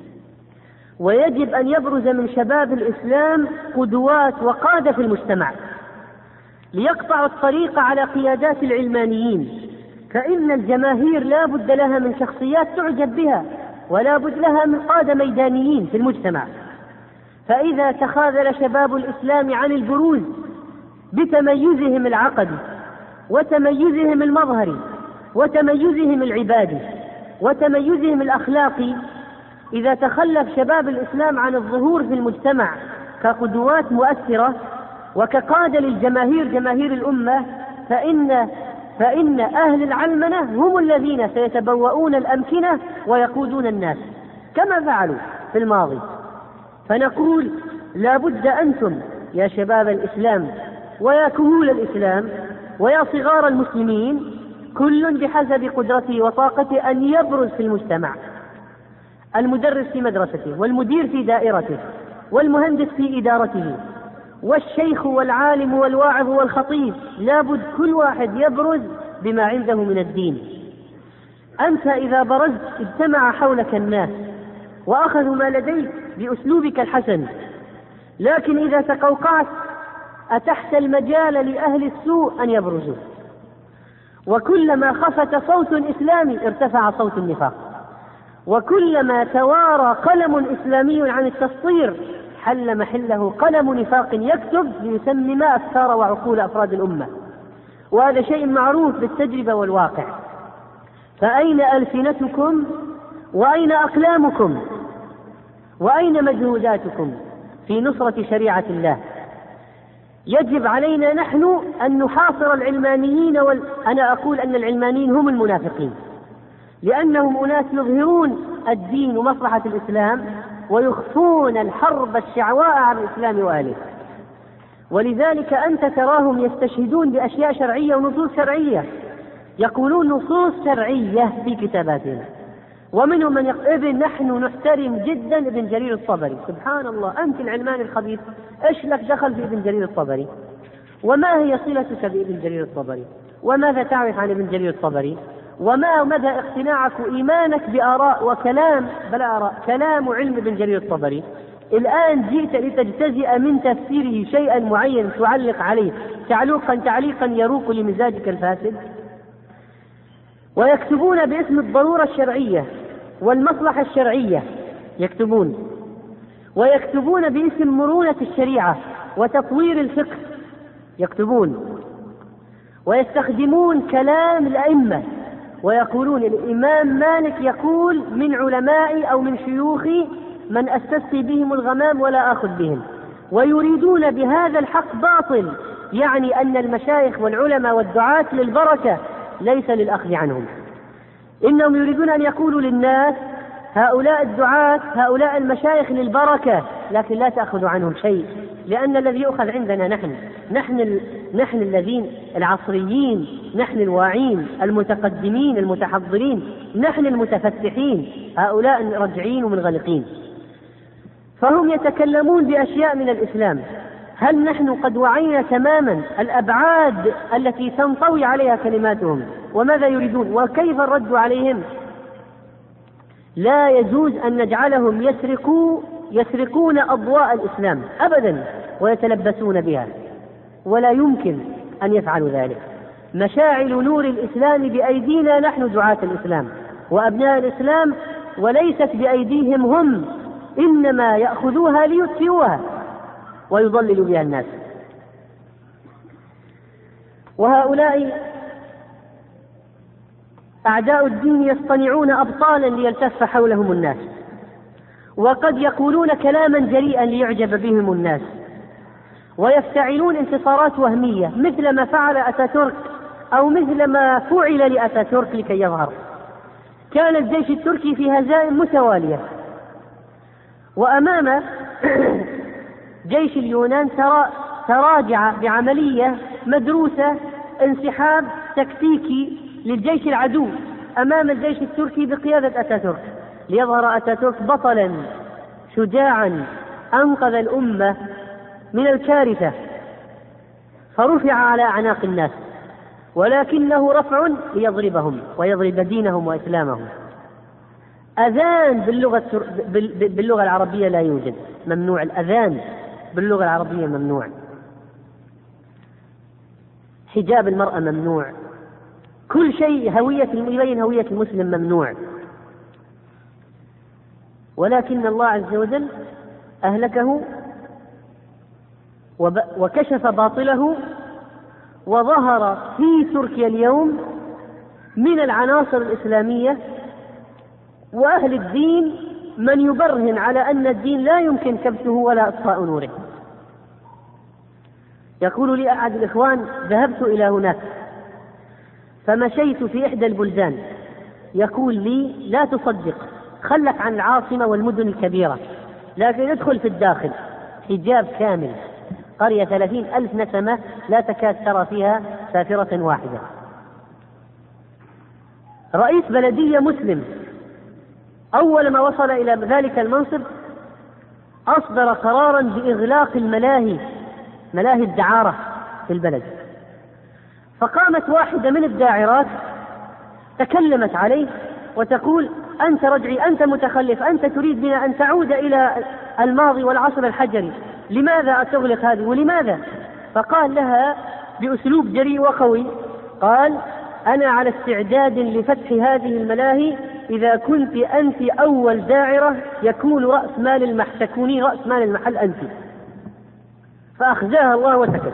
Speaker 1: ويجب أن يبرز من شباب الإسلام قدوات وقادة في المجتمع ليقطعوا الطريق على قيادات العلمانيين، فإن الجماهير لا بد لها من شخصيات تعجب بها، ولا بد لها من قادة ميدانيين في المجتمع. فإذا تخاذل شباب الإسلام عن البروز بتميزهم العقدي وتميزهم المظهري وتميزهم العبادي وتميزهم الأخلاقي، إذا تخلف شباب الإسلام عن الظهور في المجتمع كقدوات مؤثرة وكقادة للجماهير جماهير الأمة، فإن أهل العلمنة هم الذين سيتبوؤون الأمكنة ويقودون الناس كما فعلوا في الماضي. فنقول لا بد أنتم يا شباب الإسلام ويا كهول الإسلام ويا صغار المسلمين كل بحسب قدرته وطاقته أن يبرز في المجتمع، المدرس في مدرسته والمدير في دائرته والمهندس في إدارته والشيخ والعالم والواعظ والخطيب، لابد كل واحد يبرز بما عنده من الدين. أنت إذا برزت اجتمع حولك الناس وأخذوا ما لديك بأسلوبك الحسن، لكن إذا تقوقعت أتحت المجال لأهل السوء أن يبرزوا، وكلما خفت صوت إسلامي ارتفع صوت النفاق، وكلما توارى قلم إسلامي عن التسطير حل محله قلم نفاق يكتب ليسمم أفكار وعقول أفراد الأمة، وهذا شيء معروف بالتجربة والواقع. فأين ألسنتكم وأين أقلامكم وأين مجهوداتكم في نصرة شريعة الله؟ يجب علينا نحن أن نحاصر العلمانيين أنا أقول أن العلمانيين هم المنافقين، لأنهم أناس يظهرون الدين ومصلحة الإسلام ويخفون الحرب الشعواء على الإسلام وأهله. ولذلك أنت تراهم يستشهدون بأشياء شرعية ونصوص شرعية، يقولون نصوص شرعية في كتاباتنا، ومنهم من يقول نحن نحترم جدا ابن جرير الطبري. سبحان الله، أنت العلماني الخبيث إيش لك دخل في ابن جرير الطبري؟ وما هي صلتك بابن جرير الطبري؟ وماذا تعرف عن ابن جرير الطبري؟ وما مدى اقتناعك وإيمانك بآراء وكلام بلا آراء كلام وعلم ابن جرير الطبري؟ الآن جئت لتجتزئ من تفسيره شيئا معين تعلق عليه تعليقا يروق لمزاجك الفاسد. ويكتبون باسم الضرورة الشرعية والمصلحة الشرعية، يكتبون ويكتبون باسم مرونة الشريعة وتطوير الفقه، يكتبون ويستخدمون كلام الأئمة ويقولون الإمام مالك يقول من علمائي أو من شيوخي من أستسقي بهم الغمام ولا آخذ بهم، ويريدون بهذا الحق باطل، يعني أن المشايخ والعلماء والدعاة للبركة ليس للأخذ عنهم. إنهم يريدون أن يقولوا للناس هؤلاء الدعاة هؤلاء المشايخ للبركة لكن لا تأخذوا عنهم شيء، لأن الذي يؤخذ عندنا نحن الذين العصريين، نحن الواعين المتقدمين المتحضرين، نحن المتفتحين، هؤلاء رجعين ومنغلقين. فهم يتكلمون بأشياء من الإسلام، هل نحن قد وعينا تماما الأبعاد التي تنطوي عليها كلماتهم وماذا يريدون وكيف الرد عليهم؟ لا يجوز أن نجعلهم يسرقون أضواء الإسلام أبدا ويتلبسون بها، ولا يمكن أن يفعلوا ذلك. مشاعل نور الإسلام بأيدينا نحن دعاة الإسلام وأبناء الإسلام، وليست بأيديهم هم، إنما يأخذوها ليطفئوها ويضللوا بها الناس. وهؤلاء أعداء الدين يصطنعون أبطالا ليلتف حولهم الناس، وقد يقولون كلاما جريئا ليعجب بهم الناس، ويفتعلون انتصارات وهمية مثل ما فعل أتاتورك أو مثل ما فعل لأتاتورك لكي يظهر. كان الجيش التركي في هزائم متوالية، وأمام جيش اليونان تراجع بعملية مدروسة، انسحاب تكتيكي للجيش العدو أمام الجيش التركي بقيادة أتاتورك، ليظهر أتاتورك بطلا شجاعا أنقذ الأمة من الكارثة فرفع على أعناق الناس، ولكنه رفع ليضربهم ويضرب دينهم وإسلامهم. أذان باللغة العربية لا يوجد، ممنوع الأذان باللغة العربية ممنوع. حجاب المرأة ممنوع، كل شيء يبين هوية المسلم ممنوع. ولكن الله عز وجل أهلكه وكشف باطله، وظهر في تركيا اليوم من العناصر الإسلامية وأهل الدين من يبرهن على أن الدين لا يمكن كبته ولا إطفاء نوره. يقول لي أحد الإخوان: ذهبت إلى هناك فمشيت في إحدى البلدان، يقول لي: لا تصدق، خلك عن العاصمة والمدن الكبيرة، لكن ادخل في الداخل، حجاب كامل، قرية 30,000 نسمة لا تكاد ترى فيها سافرة واحدة. رئيس بلدية مسلم أول ما وصل إلى ذلك المنصب أصدر قرارا بإغلاق الملاهي، ملاهي الدعارة في البلد. فقامت واحدة من الداعرات تكلمت عليه وتقول: أنت رجعي، أنت متخلف، أنت تريد بنا أن تعود إلى الماضي والعصر الحجري، لماذا تغلق هذه ولماذا؟ فقال لها بأسلوب جريء وقوي، قال: أنا على استعداد لفتح هذه الملاهي إذا كنت أنت أول داعرة تكونين رأس مال المحل أنت. فأخزاها الله وسكت.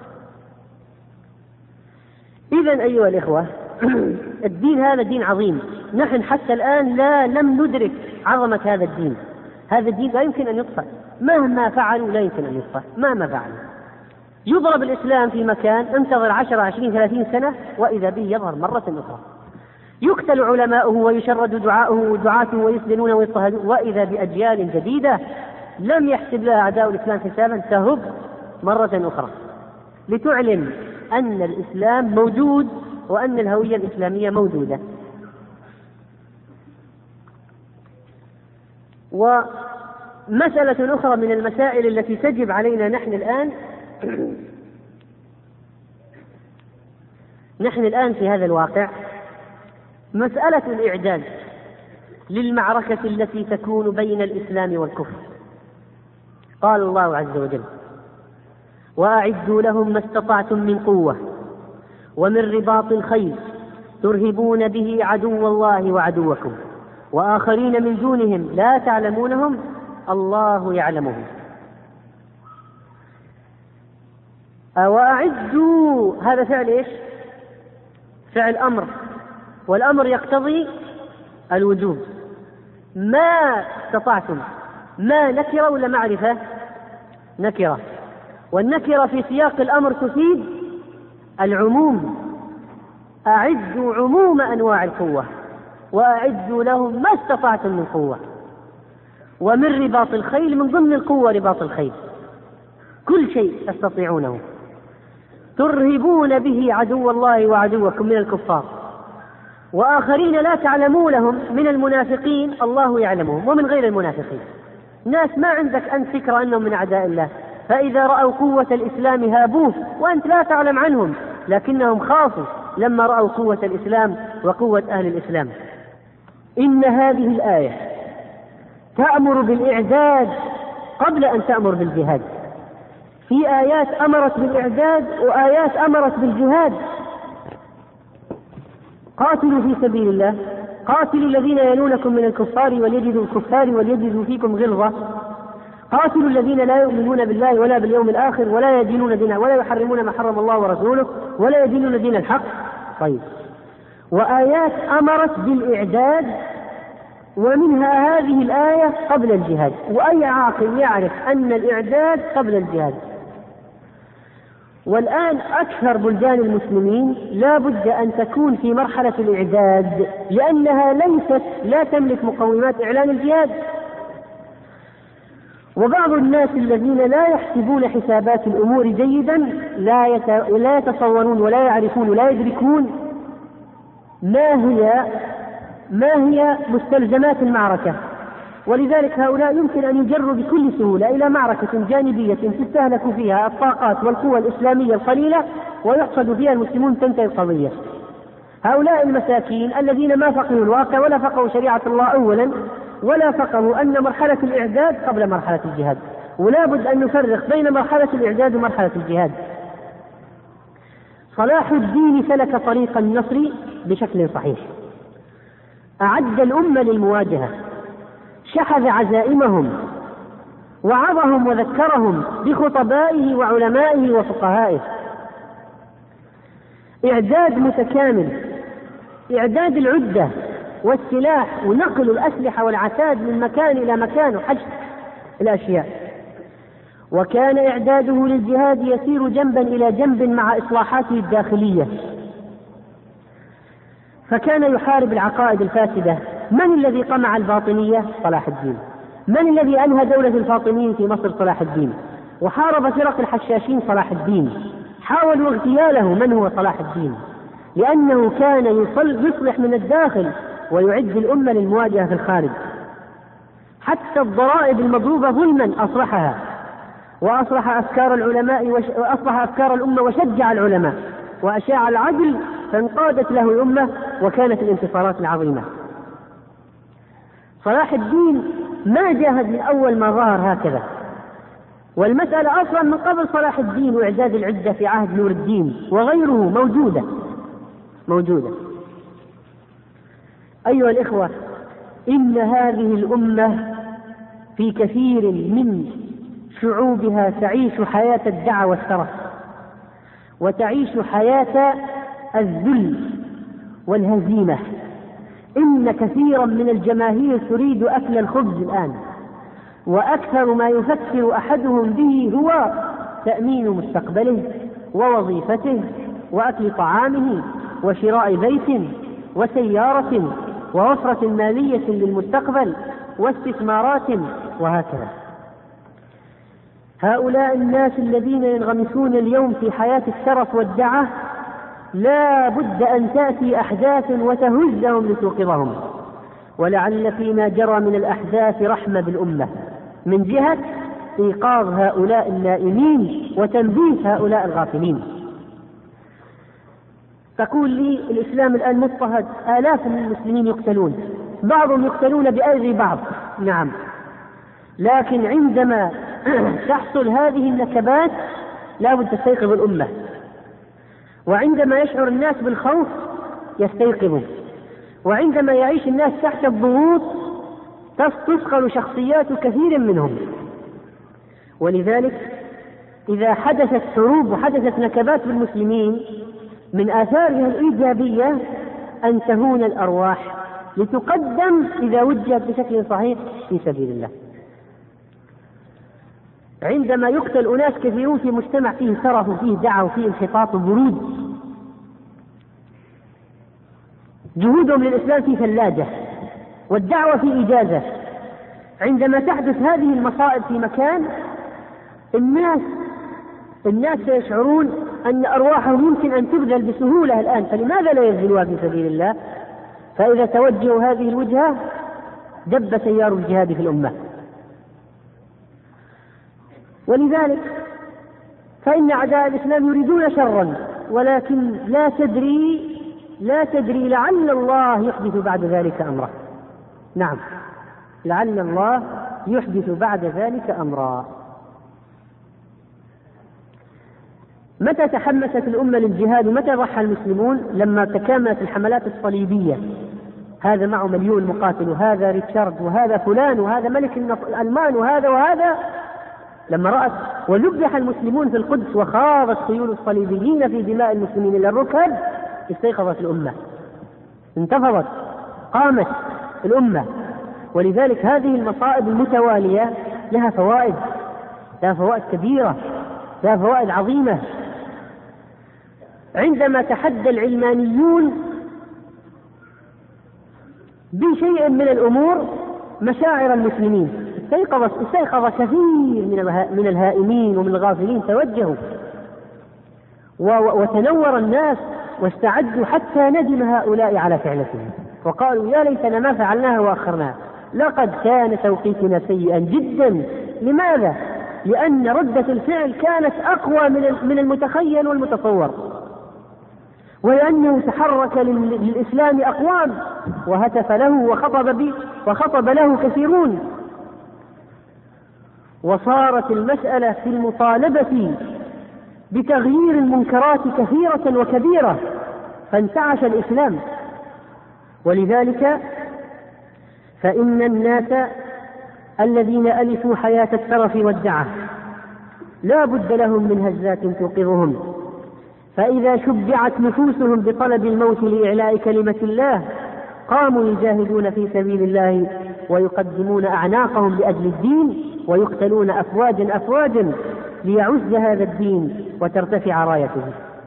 Speaker 1: إذن أيها الإخوة، الدين هذا دين عظيم، نحن حتى الآن لم ندرك عظمة هذا الدين. هذا الدين لا يمكن أن يطفأ، مهما فعلوا لا يمكن أن يطفأ، مهما فعلوا. يضرب الإسلام في مكان، انتظر 10 20 30 سنة وإذا به يظهر مرة أخرى. يقتل علماؤه ويشرد دعاته ويسجنون ويضطهدون، وإذا بأجيال جديدة لم يحسب لها أعداء الإسلام حسابا تهب مرة أخرى، لتعلن أن الإسلام موجود وأن الهوية الإسلامية موجودة. ومسألة أخرى من المسائل التي تجب علينا نحن الآن في هذا الواقع، مسألة الإعداد للمعركة التي تكون بين الإسلام والكفر. قال الله عز وجل: وأعدوا لهم ما استطعتم من قوة ومن رباط الخيل ترهبون به عدو الله وعدوكم وآخرين من دونهم لا تعلمونهم الله يعلمهم. وأعدوا هذا فعل إيش؟ فعل أمر، والأمر يقتضي الوجوب. ما استطعتم، ما نكرة ولا معرفة؟ نكرة، والنكرة في سياق الأمر تفيد العموم. أعدوا عموم أنواع القوة، وأعدوا لهم ما استطعتم من قوة. ومن رباط الخيل، من ضمن القوة رباط الخيل، كل شيء تستطيعونه. ترهبون به عدو الله وعدوكم من الكفار وآخرين لا تعلمونهم من المنافقين الله يعلمهم ومن غير المنافقين. ناس ما عندك أنت فكرة أنهم من أعداء الله، فإذا رأوا قوة الإسلام هابوه وأنت لا تعلم عنهم، لكنهم خافوا لما رأوا قوة الإسلام وقوة أهل الإسلام. إن هذه الآية تأمر بالإعداد قبل أن تأمر بالجهاد. في آيات أمرت بالإعداد وآيات أمرت بالجهاد. قاتلوا في سبيل الله، قاتلوا الذين يلونكم من الكفار وليجدوا فيكم غلظة، قاتلوا الذين لا يؤمنون بالله ولا باليوم الآخر ولا يدينون دينه ولا يحرمون ما حرم الله ورسوله ولا يدينون دين الحق. طيب، وآيات أمرت بالإعداد، ومنها هذه الآية قبل الجهاد. وأي عاقل يعرف أن الإعداد قبل الجهاد؟ والآن أكثر بلدان المسلمين لا بد أن تكون في مرحلة الإعداد، لأنها لا تملك مقومات إعلان الجهاد. وبعض الناس الذين لا يحسبون حسابات الأمور جيدا لا يتصورون ولا يعرفون ولا يدركون ما هي مستلزمات المعركة ولذلك هؤلاء يمكن أن يجروا بكل سهولة إلى معركة جانبية تستهلك فيها الطاقات والقوى الإسلامية القليلة ويحصد فيها المسلمون، تنتهي القضية. هؤلاء المساكين الذين ما فقهوا الواقع ولا فقهوا شريعة الله أولا، ولا فقهوا أن مرحلة الإعداد قبل مرحلة الجهاد، ولا بد أن نفرق بين مرحلة الإعداد ومرحلة الجهاد. صلاح الدين سلك طريق النصر بشكل صحيح، أعد الأمة للمواجهة، شحذ عزائمهم وعظهم وذكرهم بخطبائه وعلمائه وفقهائه. إعداد متكامل، إعداد العدة والسلاح ونقل الأسلحة والعتاد من مكان إلى مكان وحجز الأشياء. وكان إعداده للجهاد يسير جنبا إلى جنب مع إصلاحاته الداخلية، فكان يحارب العقائد الفاسدة. من الذي قمع الباطنية؟ صلاح الدين. من الذي أنهى دولة الفاطميين في مصر؟ صلاح الدين. وحارب فرق الحشاشين صلاح الدين، حاولوا اغتياله. من هو صلاح الدين؟ لأنه كان يصلح من الداخل ويعد الأمة للمواجهة في الخارج. حتى الضرائب المضروبة ظلما أصلحها، وأصلح أفكار العلماء وأصلح أفكار الأمة وشجع العلماء وأشاع العدل، فانقادت له الأمة وكانت الانتصارات العظيمة. صلاح الدين ما جاهد من أول ما ظهر هكذا، والمسألة أصلا من قبل صلاح الدين وإعداد العدة في عهد نور الدين وغيره موجودة. أيها الإخوة، إن هذه الأمة في كثير من شعوبها تعيش حياة الدعوة والشرف، وتعيش حياة الذل والهزيمة. إن كثيرا من الجماهير تريد أكل الخبز الآن، وأكثر ما يفكر أحدهم به هو تأمين مستقبله ووظيفته وأكل طعامه وشراء بيت وسيارة ووفرة مالية للمستقبل واستثمارات وهكذا. هؤلاء الناس الذين ينغمسون اليوم في حياة الشرف والدعة لا بد أن تأتي أحداث وتهزهم لتوقظهم، ولعل فيما جرى من الأحداث رحمة بالأمة من جهة إيقاظ هؤلاء النائمين وتنبيه هؤلاء الغافلين. تقول لي الإسلام الآن مضطهد، آلاف من المسلمين يقتلون، بعضهم يقتلون بأيدي بعض، نعم، لكن عندما تحصل هذه النكبات لا بد تستيقظ الأمة، وعندما يشعر الناس بالخوف يستيقظوا، وعندما يعيش الناس تحت الضغوط تصقل شخصيات كثير منهم. ولذلك إذا حدثت حروب وحدثت نكبات بالمسلمين من آثارها الإيجابية أن تهون الأرواح لتقدم إذا وجهت بشكل صحيح في سبيل الله. عندما يقتل أناس كثيرون في مجتمع فيه ترف وفيه دعوة وفيه انحطاط وبرود، جهودهم للإسلام في ثلاجة والدعوة في إجازة. عندما تحدث هذه المصائب في مكان، الناس سيشعرون أن أرواحهم يمكن أن تبذل بسهولة الآن، فلماذا لا يبذلوها في سبيل الله؟ فإذا توجهوا هذه الوجهة دب سيار الجهاد في الأمة. ولذلك فإن أعداء الإسلام يريدون شرا، ولكن لا تدري لعل الله يحدث بعد ذلك أمرا. نعم، لعل الله يحدث بعد ذلك أمرا. متى تحمست الأمة للجهاد ومتى ضحى المسلمون؟ لما تكاملت الحملات الصليبية، هذا معه 1,000,000 مقاتل، وهذا ريتشارد، وهذا فلان، وهذا ملك الألمان، وهذا لما رأت وذبح المسلمون في القدس وخاضت خيول الصليبيين في دماء المسلمين إلى الركب، استيقظت الأمة، انتفضت، قامت الأمة. ولذلك هذه المصائب المتوالية لها فوائد كبيرة، لها فوائد عظيمة. عندما تحدى العلمانيون بشيء من الأمور مشاعر المسلمين، استيقظ كثير من الهائمين ومن الغافلين، توجهوا وتنور الناس واستعدوا، حتى ندم هؤلاء على فعلتهم وقالوا يا ليتنا ما فعلناها وأخرناها. لقد كان توقيتنا سيئا جدا. لماذا؟ لأن ردة الفعل كانت أقوى من المتخيل والمتصور، ولأنه تحرك للإسلام أقوام وهتف له وخطب له كثيرون، وصارت المسألة في المطالبة بتغيير المنكرات كثيرة وكبيرة، فانتعش الإسلام. ولذلك فإن الناس الذين ألفوا حياة الترف والدعة لا بد لهم من هزات توقظهم، فإذا شبعت نفوسهم بطلب الموت لإعلاء كلمة الله قاموا يجاهدون في سبيل الله ويقدمون أعناقهم لأجل الدين، ويقتلون أفواجا أفواجا ليعز هذا الدين وترتفع رايته.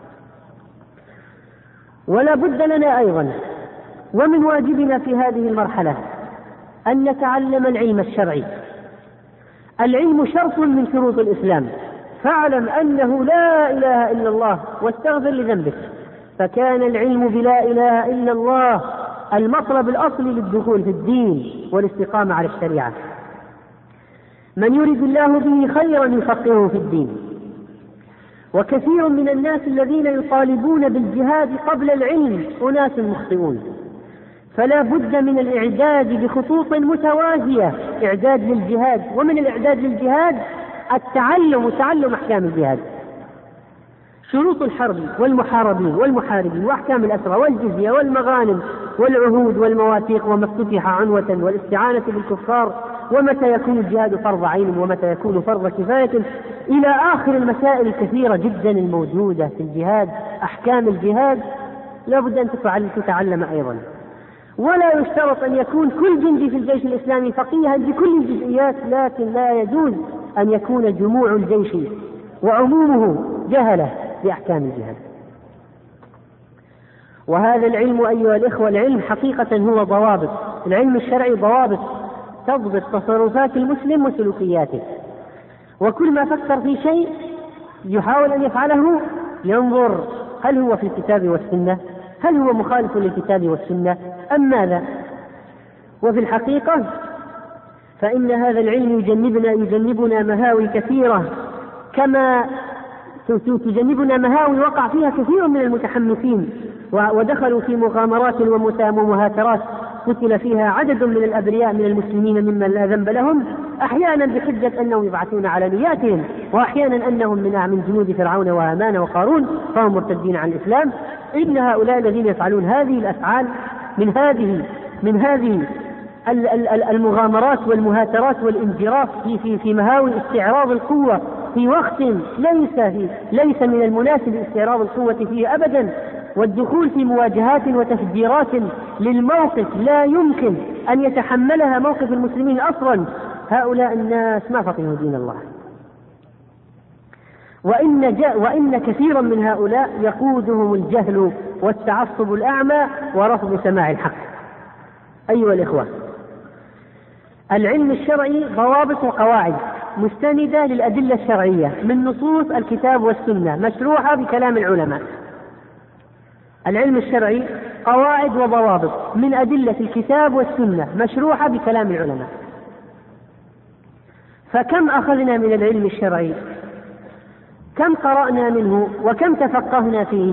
Speaker 1: ولا بد لنا أيضا ومن واجبنا في هذه المرحلة أن نتعلم العلم الشرعي. العلم شرط من شروط الإسلام، فاعلم أنه لا إله إلا الله واستغفر لذنبك. فكان العلم بلا إله إلا الله المطلب الأصلي للدخول في الدين والاستقامة على الشريعة. من يريد الله به خيرا يفقهه في الدين. وكثير من الناس الذين يطالبون بالجهاد قبل العلم أناس مخطئون، فلا بد من الإعداد بخطوط متوازية، إعداد للجهاد، ومن الإعداد للجهاد تعلم أحكام الجهاد، شروط الحرب والمحاربين والمحاربين، وأحكام الأسرى والجزية والمغانم والعهود والمواثيق، وما افتتح عنوة، والاستعانة بالكفار، ومتى يكون الجهاد فرض عين ومتى يكون فرض كفاية، إلى آخر المسائل الكثيرة جدا الموجودة في الجهاد. أحكام الجهاد لا بد أن تتعلم أيضا. ولا يشترط أن يكون كل جندي في الجيش الإسلامي فقيها بكل الجزئيات، لكن لا يجوز أن يكون جموع الجيش وعمومه جهلة بأحكام الجهاد. وهذا العلم أيها الإخوة، العلم حقيقة هو ضوابط. العلم الشرعي ضوابط تضبط تصرفات المسلم وسلوكياته، وكل ما فكر في شيء يحاول أن يفعله ينظر هل هو في الكتاب والسنة، هل هو مخالف للكتاب والسنة أم ماذا. وفي الحقيقة فإن هذا العلم يجنبنا مهاوي كثيرة، كما تجنبنا مهاوي وقع فيها كثير من المتحمسين ودخلوا في مغامرات ومهاترات قتل فيها عدد من الأبرياء من المسلمين ممن لا ذنب لهم، أحيانا بحجة أنهم يبعثون على نياتهم، وأحيانا أنهم من جنود فرعون وهامان وقارون فهم مرتدين عن الإسلام. إن هؤلاء الذين يفعلون هذه الأفعال من هذه المغامرات والمهاترات والانجراف في مهاوي استعراض القوة في وقت ليس من المناسب استعراض القوة فيه أبدا، والدخول في مواجهات وتفجيرات للموقف لا يمكن أن يتحملها موقف المسلمين أصلا. هؤلاء الناس ما فقهوا دين الله، وإن كثيرا من هؤلاء يقودهم الجهل والتعصب الأعمى ورفض سماع الحق. أيها الإخوة، العلم الشرعي ضوابط وقواعد مستندة للأدلة الشرعية من نصوص الكتاب والسنة مشروحة بكلام العلماء. العلم الشرعي قواعد وضوابط من أدلة الكتاب والسنة مشروحة بكلام العلماء. فكم أخذنا من العلم الشرعي؟ كم قرأنا منه وكم تفقهنا فيه؟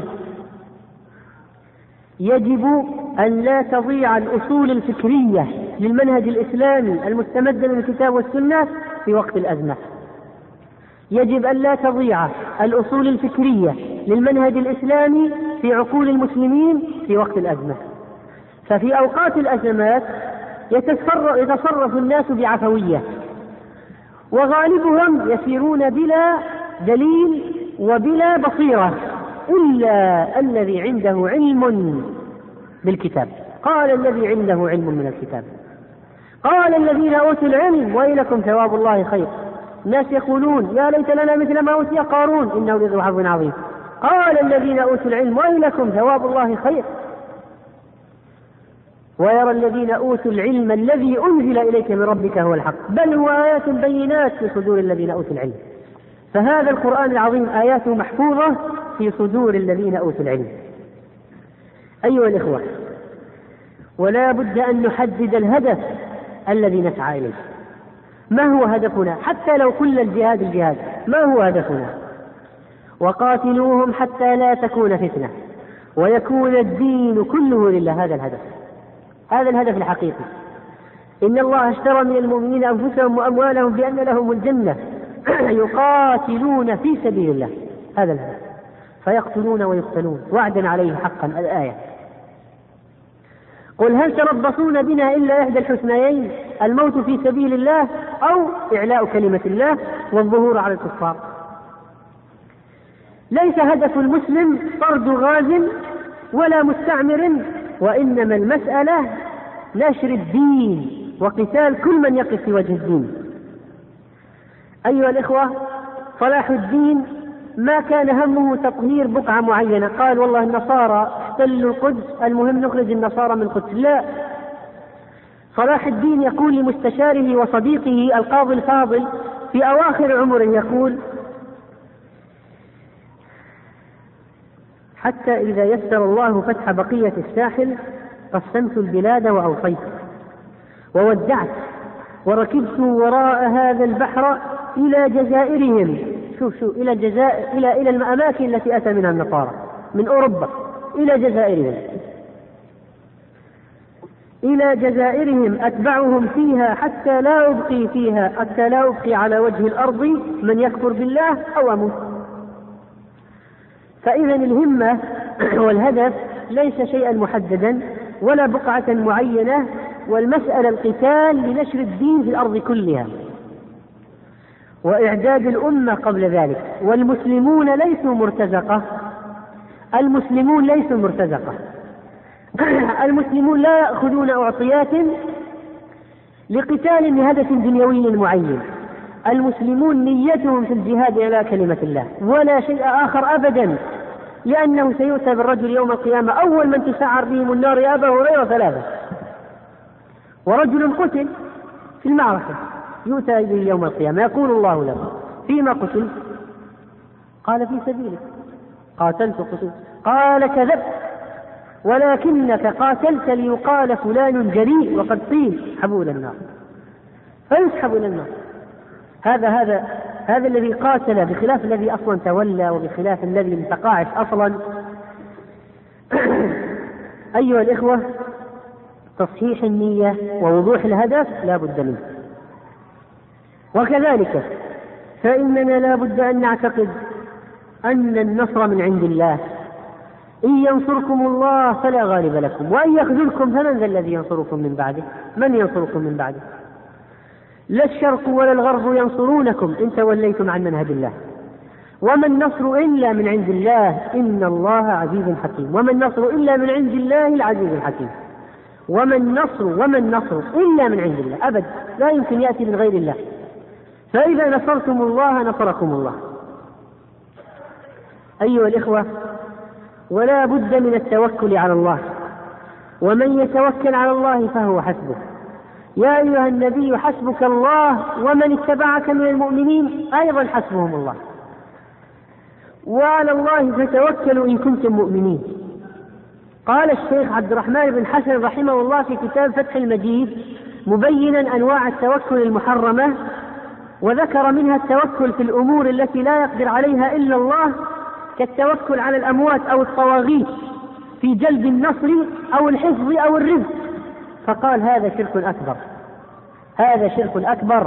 Speaker 1: يجب أن لا تضيع الأصول الفكرية للمنهج الإسلامي المستمد من الكتاب والسنة في وقت الأزمة. يجب أن لا تضيع الأصول الفكرية للمنهج الإسلامي في عقول المسلمين في وقت الأزمة. ففي أوقات الأزمات يتصرف الناس بعفوية، وغالبهم يسيرون بلا دليل وبلا بصيرة إلا الذي عنده علم بالكتاب. قال الذي عنده علم من الكتاب، قال الذين أوتوا العلم ويلكم ثواب الله خير. الناس يقولون يا ليت لنا مثل ما أوتي قارون إنه لذو حظ عظيم. قال الذين أوتوا العلم ويلكم ثواب الله خير. ويرى الذين أوتوا العلم الذي أنزل إليك من ربك هو الحق بل هو آيات بينات في صدور الذين أوتوا العلم. فهذا القرآن العظيم آياته محفوظة في صدور الذين أوتوا العلم. أيها الإخوة، ولا بد أن نحدد الهدف الذي نسعى إليه. ما هو هدفنا؟ حتى لو كل الجهاد، ما هو هدفنا؟ وقاتلوهم حتى لا تكون فتنة ويكون الدين كله لله. هذا الهدف، هذا الهدف الحقيقي. إن الله اشترى من المؤمنين أنفسهم وأموالهم بأن لهم الجنة يقاتلون في سبيل الله. هذا الهدف، فيقتلون ويقتلون وعدا عليه حقا. الآية: قل هل تربصون بنا إلا إحدى الحسنيين، الموت في سبيل الله أو إعلاء كلمة الله والظهور على الكفار. ليس هدف المسلم طرد غاز ولا مستعمر، وإنما المسألة نشر الدين وقتال كل من يقف في وجه الدين. أيها الإخوة، صلاح الدين ما كان همه تطهير بقعة معينة، قال والله النصارى احتلوا القدس المهم نخرج النصارى من القدس. لا، صلاح الدين يقول لمستشاره وصديقه القاضي الفاضل في أواخر عمره، يقول: حتى إذا يسر الله فتح بقية الساحل قسمت البلاد وأوصيت وودعت وركبت وراء هذا البحر إلى جزائرهم. شوف إلى الأماكن التي أتى منها النصارى من أوروبا إلى جزائرهم أتبعهم فيها حتى لا أبقي على وجه الأرض من يكفر بالله أو أموت. فإذا الهمة والهدف ليس شيئا محددا ولا بقعة معينة، والمسألة القتال لنشر الدين في الأرض كلها وإعداد الأمة قبل ذلك. والمسلمون ليسوا مرتزقة، المسلمون لا يأخذون أعطيات لقتال لهدف دنيوي معين. المسلمون نيتهم في الجهاد إلى كلمة الله ولا شيء آخر أبدا، لأنه سيؤتى بالرجل يوم القيامة أول من تسعر بهم النار يا أبا هريرة 3، ورجل قتل في المعركة يؤتى به يوم القيامة يقول الله له: فيما قتل؟ قال: في سبيلك. قاتلت قتلت. قال: كذبت، ولكنك قاتلت ليقال فلان جريء وقد قيل حبوا إلى النار، فيسحب إلى النار. هذا الذي قاتل، بخلاف الذي أصلا تولى وبخلاف الذي متقاعس أصلا. أيها الإخوة، تصحيح النية ووضوح الهدف لا بد منه. وكذلك فإننا لا بد أن نعتقد أن النصر من عند الله. إن ينصركم الله فلا غالب لكم، وإن يخذلكم فمن ذا الذي ينصركم من بعده؟ من ينصركم من بعده؟ لا الشرق ولا الغرب ينصرونكم إن توليتم عن منهج الله. وما النصر إلا من عند الله إن الله عزيز حكيم. وما النصر إلا من عند الله العزيز الحكيم. وما النصر إلا من عند الله، أبد لا يمكن يأتي من غير الله. فإذا نصرتم الله نصركم الله. أيها الإخوة، ولا بد من التوكل على الله، ومن يتوكل على الله فهو حسبه. يا أيها النبي حسبك الله ومن اتبعك من المؤمنين أيضا حسبهم الله، وعلى الله فتوكلوا إن كنتم مؤمنين. قال الشيخ عبد الرحمن بن حسن رحمه الله في كتاب فتح المجيد مبينا أنواع التوكل المحرمة، وذكر منها التوكل في الأمور التي لا يقدر عليها إلا الله، كالتوكل على الأموات أو الطواغيت في جلب النصر أو الحفظ أو الرزق، فقال هذا شرك أكبر.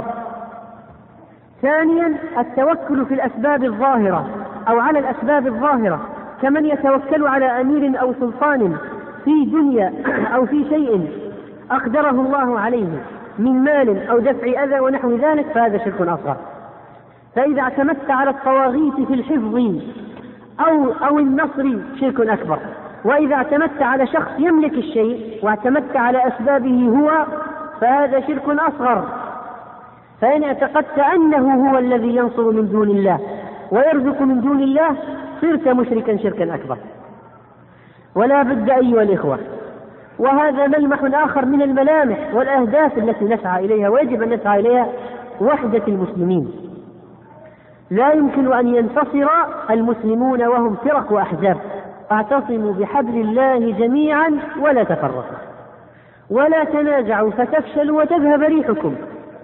Speaker 1: ثانيا التوكل في الأسباب الظاهرة أو على الأسباب الظاهرة، كمن يتوكل على أمير أو سلطان في دنيا أو في شيء أقدره الله عليه من مال أو دفع أذى ونحو ذلك، فهذا شرك أصغر. فإذا اعتمدت على الطواغيت في الحفظ أو النصر شرك أكبر. وإذا اعتمدت على شخص يملك الشيء واعتمدت على أسبابه هو فهذا شرك أصغر. فإن اعتقدت أنه هو الذي ينصر من دون الله ويرزق من دون الله صرت مشركا شركا أكبر. ولا بد أيها الإخوة، وهذا ملمح آخر من الملامح والأهداف التي نسعى إليها ويجب أن نسعى إليها، وحدة المسلمين. لا يمكن أن ينتصر المسلمون وهم فرق وأحزاب. اعتصموا بحبل الله جميعا ولا تفرقوا. ولا تنازعوا فتفشلوا وتذهب ريحكم.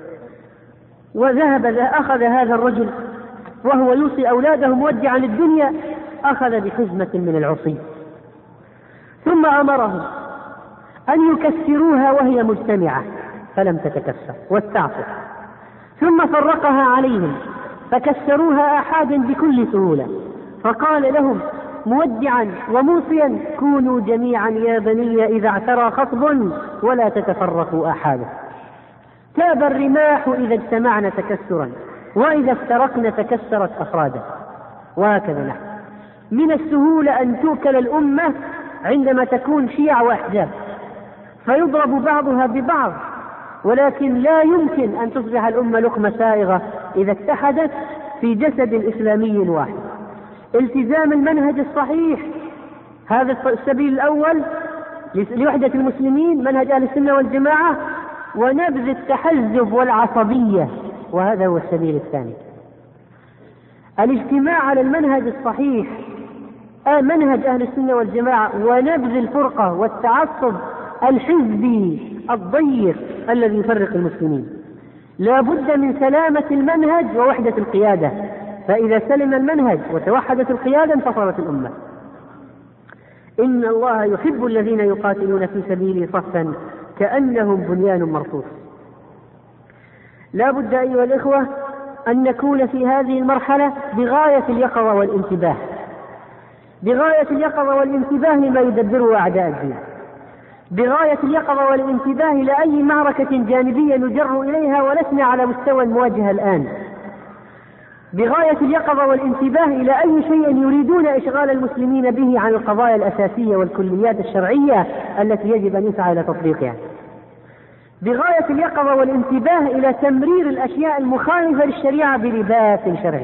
Speaker 1: أخذ هذا الرجل وهو يوصي أولاده مودعا الدنيا، أخذ بحزمة من العصي، ثم أمرهم أن يكسروها وهي مجتمعة فلم تتكسر واستعصوا، ثم فرقها عليهم فكسروها آحادا بكل سهولة، فقال لهم مودعا وموصيا كونوا جميعا يا بني إذا اعترى خطب ولا تتفرقوا آحادا. تاب الرماح إذا اجتمعنا تكسرا وإذا افترقنا تكسرت أفرادا. وهكذا نحن من السهولة أن تؤكل الأمة عندما تكون شيع وأحزاب فيضرب بعضها ببعض، ولكن لا يمكن أن تصبح الأمة لقمة سائغة إذا اتحدت في جسد إسلامي واحد. التزام المنهج الصحيح هذا السبيل الأول لوحدة المسلمين، منهج أهل السنة والجماعة، ونبذ التحزب والعصبية، وهذا هو السبيل الثاني. الاجتماع على المنهج الصحيح منهج أهل السنة والجماعة، ونبذ الفرقة والتعصب الحزبي الضيق الذي يفرق المسلمين. لا بد من سلامة المنهج ووحدة القيادة، فإذا سلم المنهج وتوحدت القيادة انتصرت الأمة. إن الله يحب الذين يقاتلون في سبيله صفا كأنهم بنيان مرصوص. لا بد أيها الإخوة أن نكون في هذه المرحلة بغاية اليقظة والانتباه، بغاية اليقظة والانتباه لما يدبره أعداء الدين، بغاية اليقظة والانتباه لأي معركة جانبية نجر إليها ولسنا على مستوى المواجهة الآن، بغاية اليقظة والانتباه إلى أي شيء يريدون إشغال المسلمين به عن القضايا الأساسية والكليات الشرعية التي يجب أن يسعى إلى تطبيقها، بغاية اليقظة والانتباه إلى تمرير الأشياء المخالفة للشريعة بلباس شرعي،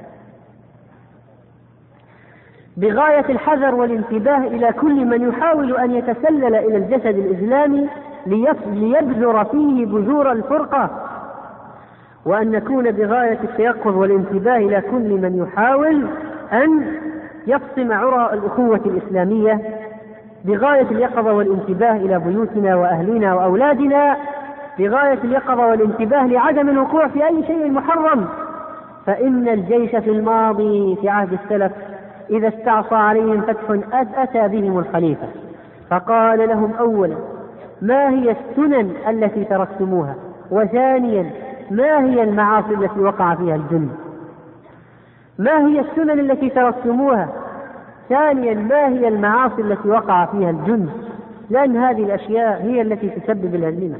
Speaker 1: بغاية الحذر والانتباه إلى كل من يحاول أن يتسلل إلى الجسد الإسلامي ليبذر فيه بذور الفرقة، وأن نكون بغاية التيقظ والانتباه إلى كل من يحاول أن يقسم عرى الأخوة الإسلامية، بغاية اليقظة والانتباه إلى بيوتنا وأهلنا وأولادنا، بغاية اليقظة والانتباه لعدم الوقوع في أي شيء محرم. فإن الجيش في الماضي في عهد السلف إذا استعصى عليهم فتح أتى بهم الخليفة فقال لهم أولا ما هي السنن التي تركتموها، وثانيا ما هي المعاصي التي وقع فيها الجن، ما هي السنن التي تركتموها، ثانيا ما هي المعاصي التي وقع فيها الجن، لأن هذه الأشياء هي التي تسبب الهزيمة.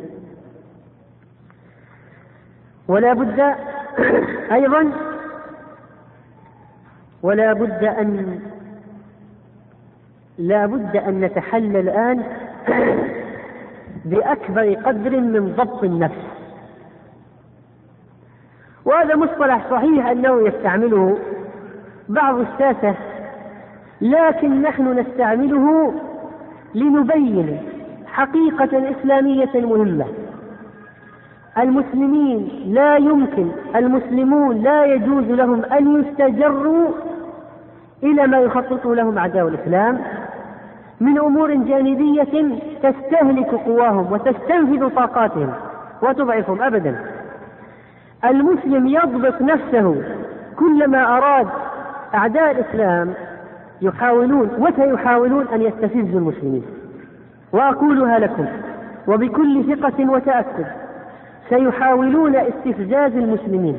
Speaker 1: ولا بد أيضا لا بد أن نتحلى الآن بأكبر قدر من ضبط النفس، وهذا مصطلح صحيح أنه يستعمله بعض الساسة، لكن نحن نستعمله لنبين حقيقة إسلامية مهمة. المسلمون لا يجوز لهم أن يستجروا إلى ما يخطط لهم أعداء الإسلام من أمور جانبية تستهلك قواهم وتستنفذ طاقاتهم وتضعفهم أبدا. المسلم يضبط نفسه كلما أراد أعداء الإسلام يحاولون وسيحاولون أن يستفزوا المسلمين، وأقولها لكم وبكل ثقة وتأكد، سيحاولون استفزاز المسلمين.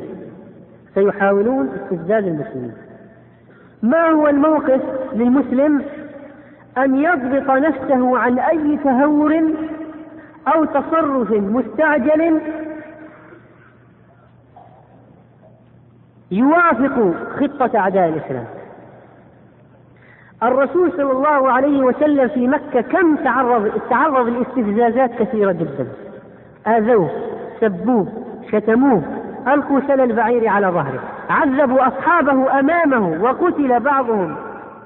Speaker 1: ما هو الموقف للمسلم؟ أن يضبط نفسه عن أي تهور أو تصرف مستعجل يوافق خطة أعداء الإسلام. الرسول صلى الله عليه وسلم في مكة كم تعرض لاستفزازات كثيرة جدا، آذوه، سبوه، شتموه، ألقوا سل البعير على ظهره، عذبوا أصحابه أمامه، وقتل بعضهم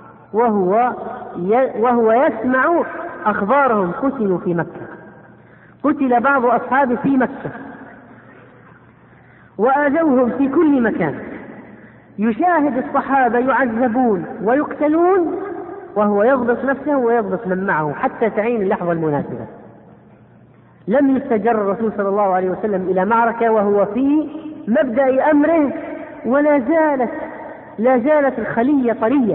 Speaker 1: وهو يسمع أخبارهم، قتلوا في مكة، قتل بعض أصحابه في مكة، وآذوهم في كل مكان. يشاهد الصحابة يعذبون ويقتلون وهو يضبط نفسه ويضبط من معه حتى تعين اللحظة المناسبة. لم يستجر الرسول صلى الله عليه وسلم إلى معركة وهو في مبدأ أمره، لا زالت الخلية طرية.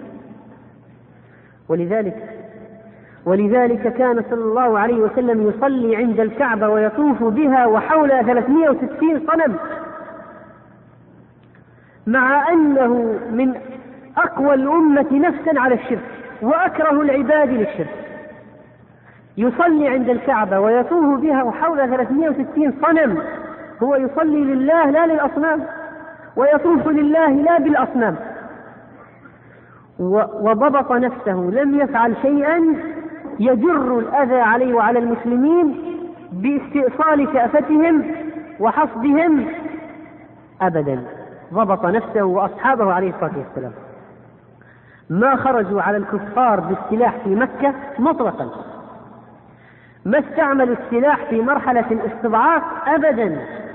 Speaker 1: ولذلك كان صلى الله عليه وسلم يصلي عند الكعبة ويطوف بها وحولها 360 صنم، مع أنه من أقوى الأمة نفسا على الشرك وأكره العباد للشرك، يصلي عند الكعبة ويطوف بها وحولها 360 صنم. هو يصلي لله لا للأصنام، ويطوف لله لا بالأصنام، وضبط نفسه، لم يفعل شيئا يجر الأذى عليه وعلى المسلمين باستئصال شأفتهم وحصدهم أبدا. ضبط نفسه وأصحابه عليه الصلاة والسلام، ما خرجوا على الكفار بالسلاح في مكة مطلقا، ما استعملوا السلاح في مرحلة الاستضعاف أبدا.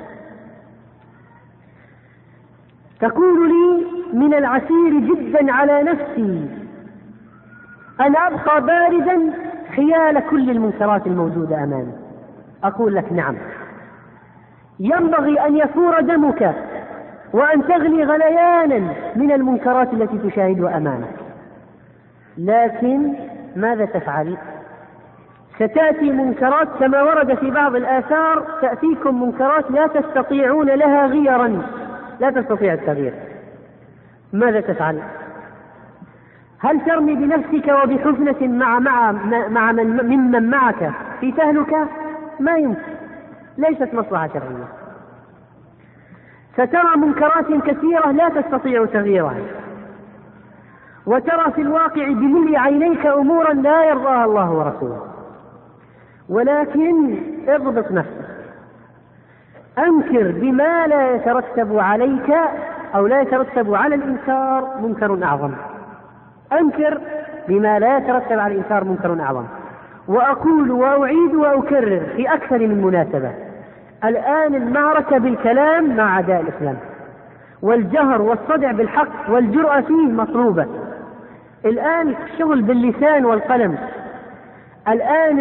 Speaker 1: تقول لي من العسير جدا على نفسي أن أبقى باردا حيال كل المنكرات الموجودة أمامي. أقول لك نعم، ينبغي أن يثور دمك وأن تغلي غليانا من المنكرات التي تشاهدها أمامك، لكن ماذا تفعل؟ ستأتي منكرات كما ورد في بعض الآثار، تأتيكم منكرات لا تستطيعون لها غيرا، لا تستطيع التغيير. ماذا تفعل؟ هل ترمي بنفسك وبحزنة مع ممن معك في تهلكة؟ ما يمكن، ليست مصلحة شرعية. سترى منكرات كثيرة لا تستطيع تغييرها، وترى في الواقع بملء عينيك أمورا لا يرضاها الله ورسوله، ولكن اضبط نفسك، أنكر بما لا يترتب عليك أو لا يترتب على الإنكار منكر أعظم. أنكر بما لا يترتب على الإنكار منكر أعظم. وأقول وأعيد وأكرر في أكثر من مناسبة، الآن المعركة بالكلام مع أعداء الإسلام، والجهر والصدع بالحق والجرأة فيه مطلوبة. الآن الشغل باللسان والقلم. الآن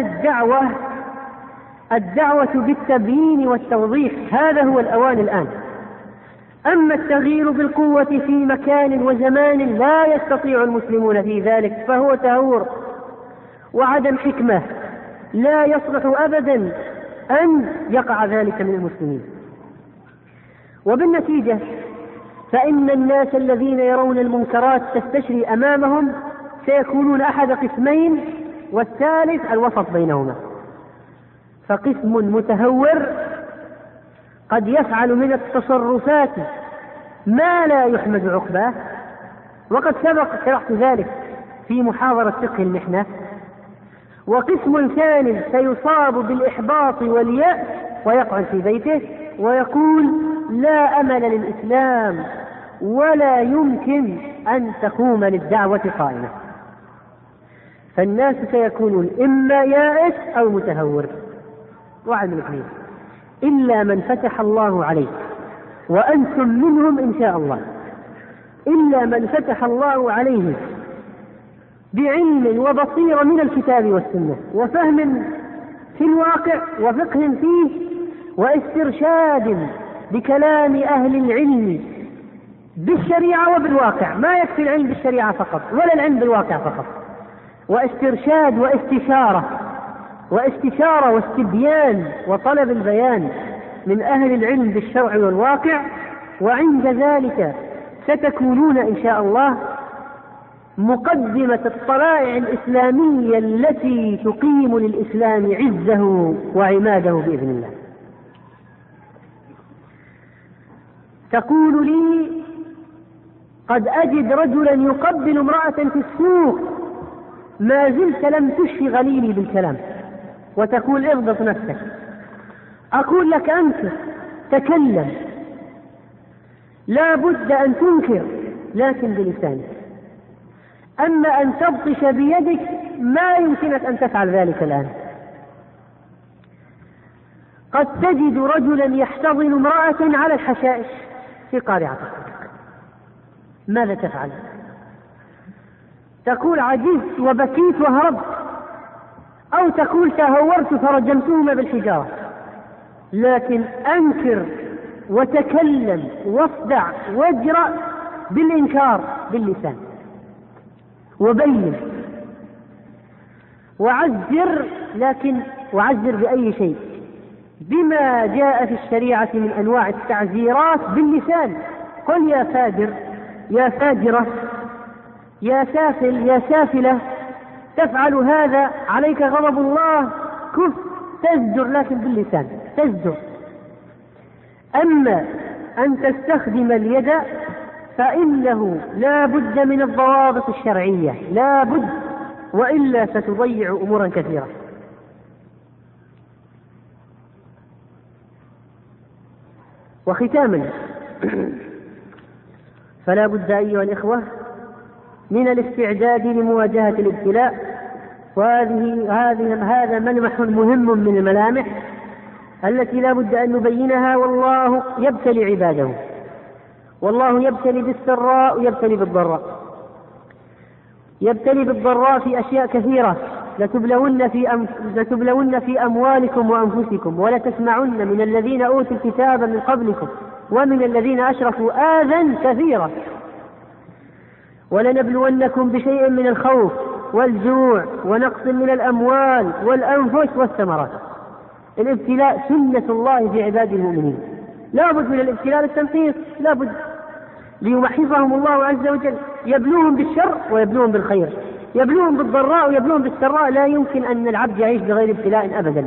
Speaker 1: الدعوة بالتبيين والتوضيح، هذا هو الأوان الآن. أما التغيير بالقوة في مكان وزمان لا يستطيع المسلمون في ذلك، فهو تهور وعدم حكمة، لا يصلح أبدا أن يقع ذلك من المسلمين. وبالنتيجة فإن الناس الذين يرون المنكرات تستشري أمامهم سيكونون أحد قسمين، والثالث الوسط بينهما. فقسم متهور قد يفعل من التصرفات ما لا يحمد عقباه، وقد سبق شرحت ذلك في محاضرة فقه المحنة. وقسم ثاني سيصاب بالإحباط واليأس ويقعد في بيته ويقول لا أمل للإسلام ولا يمكن أن تقوم للدعوة قائمة. فالناس سيكونون إما يائس أو متهور، واحد من الاثنين، إلا من فتح الله عليه، وأنتم منهم إن شاء الله، إلا من فتح الله عليه بعلم وبصيرة من الكتاب والسنة وفهم في الواقع وفقه فيه واسترشاد بكلام أهل العلم بالشريعة وبالواقع. ما يكفي العلم بالشريعة فقط ولا العلم بالواقع فقط، واسترشاد واستشارة واستبيان وطلب البيان من أهل العلم بالشرع والواقع. وعند ذلك ستكونون إن شاء الله مقدمة الطلائع الإسلامية التي تقيم للإسلام عزه وعماده بإذن الله. تقول لي قد أجد رجلا يقبل امرأة في السوق، ما زلت لم تشفي غليلي بالكلام، وتقول اضبط نفسك. أقول لك أنكر، تكلم، لا بد أن تنكر لكن بلسانك. أما أن تبطش بيدك ما يمكنك أن تفعل ذلك الآن. قد تجد رجلا يحتضن امرأة على الحشائش في قارعة الطريق، ماذا تفعل؟ تقول عجزت وبكيت وهربت. أو تقول تهورت فرجمتهما بالحجارة، لكن أنكر وتكلم واصدع واجرأ بالإنكار باللسان، وبين وعذر، لكن وعذر بأي شيء؟ بما جاء في الشريعة من أنواع التعزيرات باللسان. قل يا فاجر، يا فاجرة، يا سافل، يا سافلة، تفعل هذا عليك غضب الله، كف، تزجر، لكن باللسان تزجر. أما أن تستخدم اليد فإنه لا بد من الضوابط الشرعية، لا بد، وإلا ستضيع أمورا كثيرة. وختاما، فلا بد أيها الإخوة من الاستعداد لمواجهة الابتلاء، هذا ملمح مهم من الملامح التي لا بد أن نبينها. والله يبتلي عباده، والله يبتلي بالسراء ويبتلي بالضراء. يبتلي بالضراء في أشياء كثيرة، لتبلون في أموالكم وأنفسكم، ولتسمعن من الذين أوتوا الكتاب من قبلكم ومن الذين أشركوا آذى كثيرة، ولنبلونكم بشيء من الخوف والجوع ونقص من الأموال والأنفس والثمرات. الابتلاء سنة الله في عباده المؤمنين، لا بد من الابتلاء للتمحيص، لا بد ليمحصهم الله عز وجل، يبلوهم بالشر ويبلوهم بالخير، يبلوهم بالضراء ويبلوهم بالسراء. لا يمكن أن العبد يعيش بغير ابتلاء أبدا.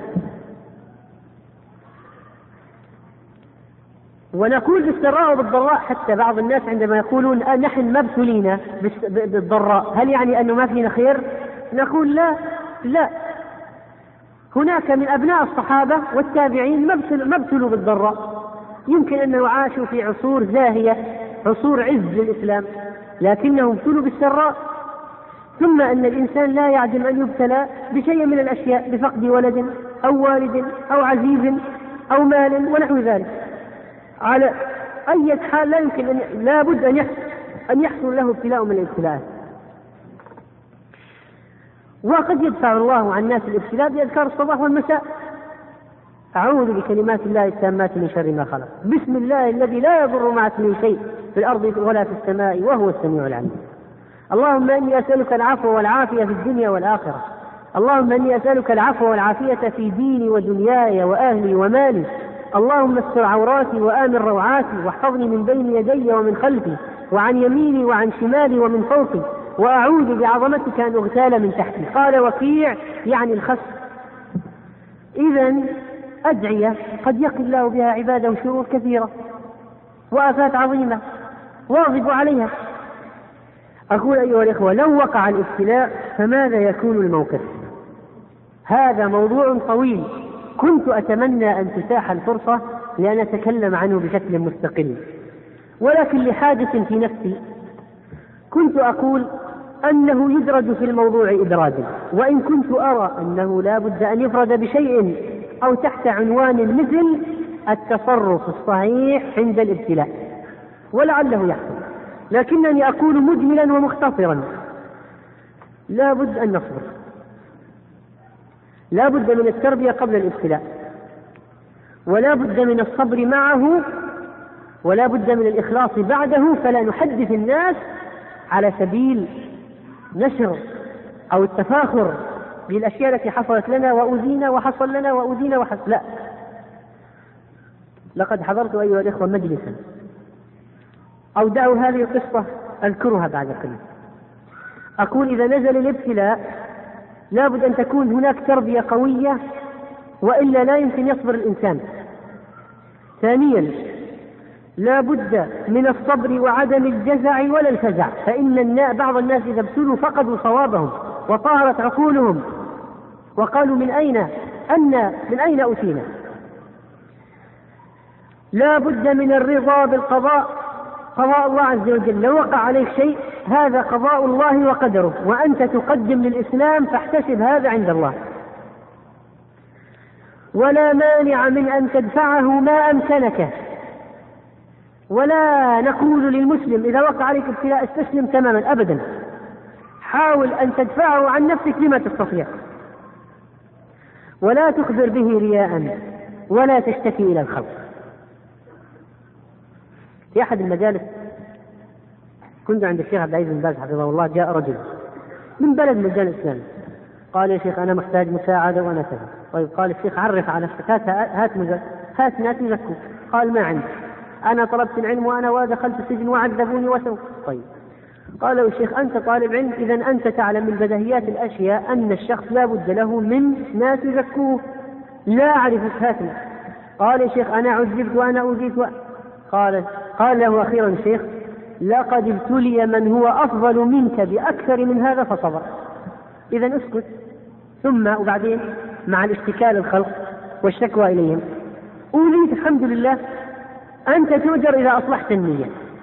Speaker 1: ونقول بالسراء وبالضراء، حتى بعض الناس عندما يقولون نحن ما ابتلينا بالضراء، هل يعني أنه ما فينا خير؟ نقول لا، هناك من أبناء الصحابة والتابعين ما ابتلوا بالضراء، يمكن أنه عاشوا في عصور زاهية، عصور عز للإسلام، لكنهم ابتلوا بالسراء. ثم أن الإنسان لا يعدم أن يبتلى بشيء من الأشياء، بفقد ولد أو والد أو عزيز أو مال ونحو ذلك. على أي حال لا بد أن يحصل له ابتلاء من الابتلاءات. وقد يدفع الله عن الناس الابتلاء بأذكار الصباح والمساء: أعوذ بكلمات الله التامات من شر ما خلق، بسم الله الذي لا يضر مع اسمه شيء في الأرض ولا في السماء وهو السميع العليم. اللهم إني أسألك العفو والعافية في الدنيا والآخرة. اللهم إني أسألك العفو والعافية في ديني ودنياي وأهلي ومالي. اللهم استر عوراتي وآمن روعاتي، واحفظني من بين يدي ومن خلفي وعن يميني وعن شمالي ومن فوقي، وأعوذ بعظمتك أن أغتال من تحتي. قال وكيع يعني الخس. إذن أدعية قد يقي الله بها عباده شرور كثيرة وآفات عظيمة واظب عليها. أقول أيها الإخوة، لو وقع الابتلاء فماذا يكون الموقف؟ هذا موضوع طويل، كنت أتمنى أن تتاح الفرصة لأن أتكلم عنه بشكل مستقل، ولكن لحاجة في نفسي كنت أقول أنه يدرج في الموضوع إدراجا، وإن كنت أرى أنه لا بد أن يفرد بشيء أو تحت عنوان مثل التصرف الصحيح عند الابتلاء، ولعله يحصل، لكنني أقول مجملا ومختصرا: لا بد أن نصبر، لا بد من التربية قبل الابتلاء، ولا بد من الصبر معه، ولا بد من الإخلاص بعده، فلا نحدث الناس على سبيل نشر أو التفاخر بالأشياء التي حصلت لنا وأذينا وحصل لنا وأذينا وحصل. لا، لقد حضرت أيها الإخوة مجلسا، أو دعوا هذه القصة أذكرها بعد قليل. أقول إذا نزل الابتلاء لا بد أن تكون هناك تربية قوية، وإلا لا يمكن يصبر الإنسان. ثانيا، لا بد من الصبر وعدم الجزع ولا الفزع، فإن بعض الناس إذا ابتلوا فقدوا صوابهم وطارت عقولهم وقالوا من أين أتينا. لا بد من الرضا بالقضاء، قضاء الله عز وجل، لو وقع عليك شيء هذا قضاء الله وقدره، وأنت تقدم للإسلام فاحتسب هذا عند الله. ولا مانع من أن تدفعه ما أمكنك، ولا نقول للمسلم إذا وقع عليك ابتلاء استسلم تماما، أبدا، حاول أن تدفعه عن نفسك بما تستطيع.
Speaker 2: ولا تخبر به رياء ولا تشتكي إلى الخلق. في أحد المجالس كنت عند الشيخ عبد العزيز بن باز حفظه الله، جاء رجل من بلد من بلدان الإسلام قال: يا شيخ أنا محتاج مساعدة وأنا كذا. طيب قال الشيخ: عرف على نفسك، هات ناس يزكوك. قال: ما عندي، أنا طلبت العلم وأنا دخلت السجن وعذبوني وسووا. طيب قال له الشيخ: أنت طالب علم، إذا أنت تعلم من بديهيات الأشياء أن الشخص لا بد له من ناس يزكوه، لا أعرفك، هاتنا. قال: يا شيخ أنا عذبت وأنا أوذيت قال له أخيرا الشيخ: لقد ابتلي من هو أفضل منك بأكثر من هذا فصبر. إذا اسكت. ثم وبعدين مع الاشتكاء للخلق والشكوى إليهم أوليت الحمد لله، أنت تؤجر إذا أصلحت النية.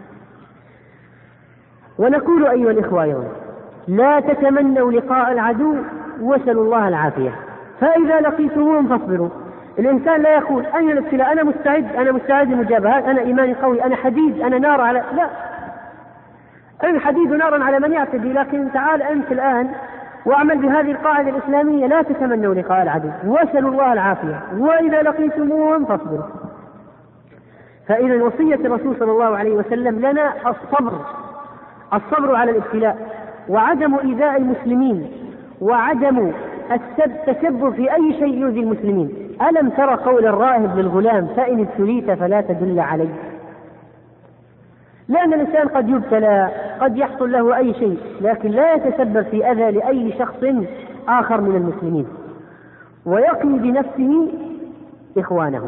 Speaker 2: ونقول أيها الإخوة أيضا: لا تتمنوا لقاء العدو واسألوا الله العافية، فإذا لقيتموهم فاصبروا. الإنسان لا يقول: أين الابتلاء، أنا مستعد للمجابهات، أنا إيماني قوي، أنا حديد، أنا نار على، لا، أنا حديد نارا على من يعتدي. لكن تعال أنت الآن واعمل بهذه القاعدة الإسلامية: لا تتمنوا لقاء العدو واسألوا الله العافية، وإذا لقيتموهم فاصبروا. فإذا وصية الرسول صلى الله عليه وسلم لنا الصبر على الابتلاء، وعدم إيذاء المسلمين، وعدم التكبر في أي شيء يؤذي المسلمين. ألم ترى قول الراهب للغلام: فإن ابتليت فلا تدل علي؟ لأن الإنسان قد يبتلى، قد يحصل له أي شيء، لكن لا يتسبب في أذى لأي شخص آخر من المسلمين، ويقي بنفسه إخوانه.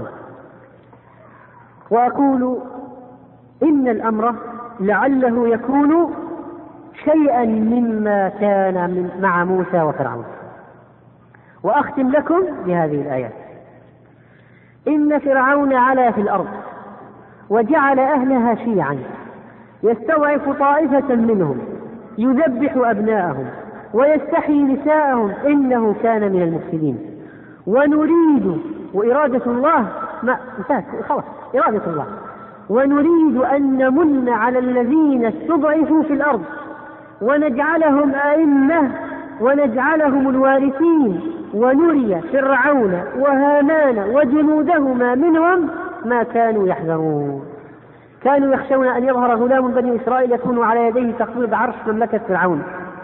Speaker 2: وأقول إن الأمر لعله يكون شيئا مما كان مع موسى وفرعون. وأختم لكم بهذه الآيات: إن فرعون علا في الأرض وجعل أهلها شيعا يستضعف طائفة منهم يذبح أبناءهم ويستحيي نساءهم إنه كان من المفسدين. ونريد، وإرادة الله إرادة الله، ونريد أن نمن على الذين استضعفوا في الأرض ونجعلهم أئمة ونجعلهم الوارثين ونري فرعون وهامان وجنودهما منهم ما كانوا يحذرون. كانوا يخشون أن يظهر غلام بني إسرائيل يكون على يديه تقبيض عرش مملكة فرعون،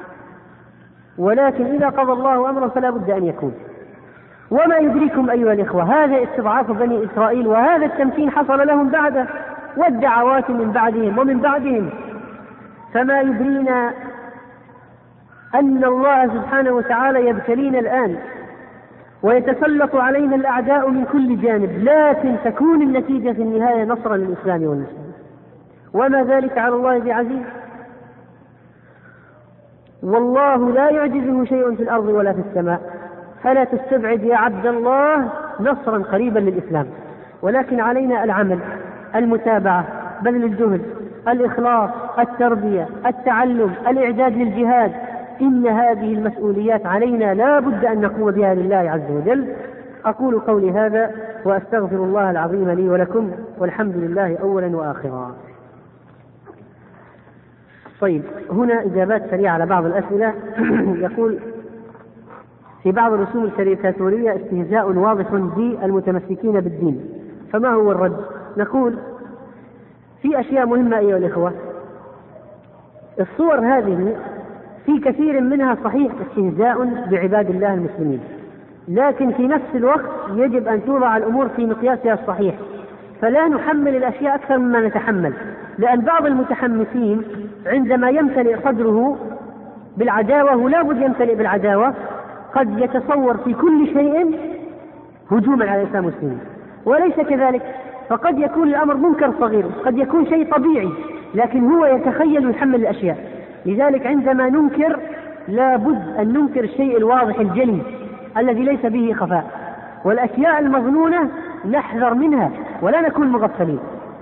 Speaker 2: ولكن إذا قضى الله أمرا فلا بد أن يكون. وما يدريكم أيها الإخوة، هذا استضعاف بني إسرائيل وهذا التمكين حصل لهم بعده، والدعوات من بعدهم ومن بعدهم. فما يدرينا أن الله سبحانه وتعالى يبتلينا الآن ويتسلط علينا الأعداء من كل جانب، لكن تكون النتيجة في النهاية نصرا للإسلام والمسلمين، وما ذلك على الله بعزيز. والله لا يعجزه شيء في الأرض ولا في السماء، فلا تستبعد يا عبد الله نصرا قريبا للإسلام. ولكن علينا العمل، المتابعة، بذل الجهد، الإخلاص، التربية، التعلم، الإعداد للجهاد. إن هذه المسؤوليات علينا لا بد أن نقوم بها لله عز وجل. أقول قولي هذا وأستغفر الله العظيم لي ولكم، والحمد لله أولا وآخرا. طيب، هنا إجابات سريعة على بعض الأسئلة. يقول: في بعض الرسوم الكاريكاتورية استهزاء واضح بالمتمسكين بالدين، فما هو الرد؟ نقول: في أشياء مهمة أيها الإخوة. الصور هذه في كثير منها صحيح استهزاء بعباد الله المسلمين، لكن في نفس الوقت يجب أن توضع الأمور في مقياسها الصحيح، فلا نحمل الأشياء أكثر مما نتحمل. لأن بعض المتحمسين عندما يمتلئ صدره بالعداوة، ولا بد يمتلئ بالعداوة، قد يتصور في كل شيء هجوما على الإسلام والمسلمين، وليس كذلك. فقد يكون الأمر منكر صغير، قد يكون شيء طبيعي، لكن هو يتخيل ويحمل الأشياء. لذلك عندما ننكر لا بد أن ننكر الشيء الواضح الجلي الذي ليس به خفاء، والأشياء المظنونة نحذر منها ولا نكون مغفلين.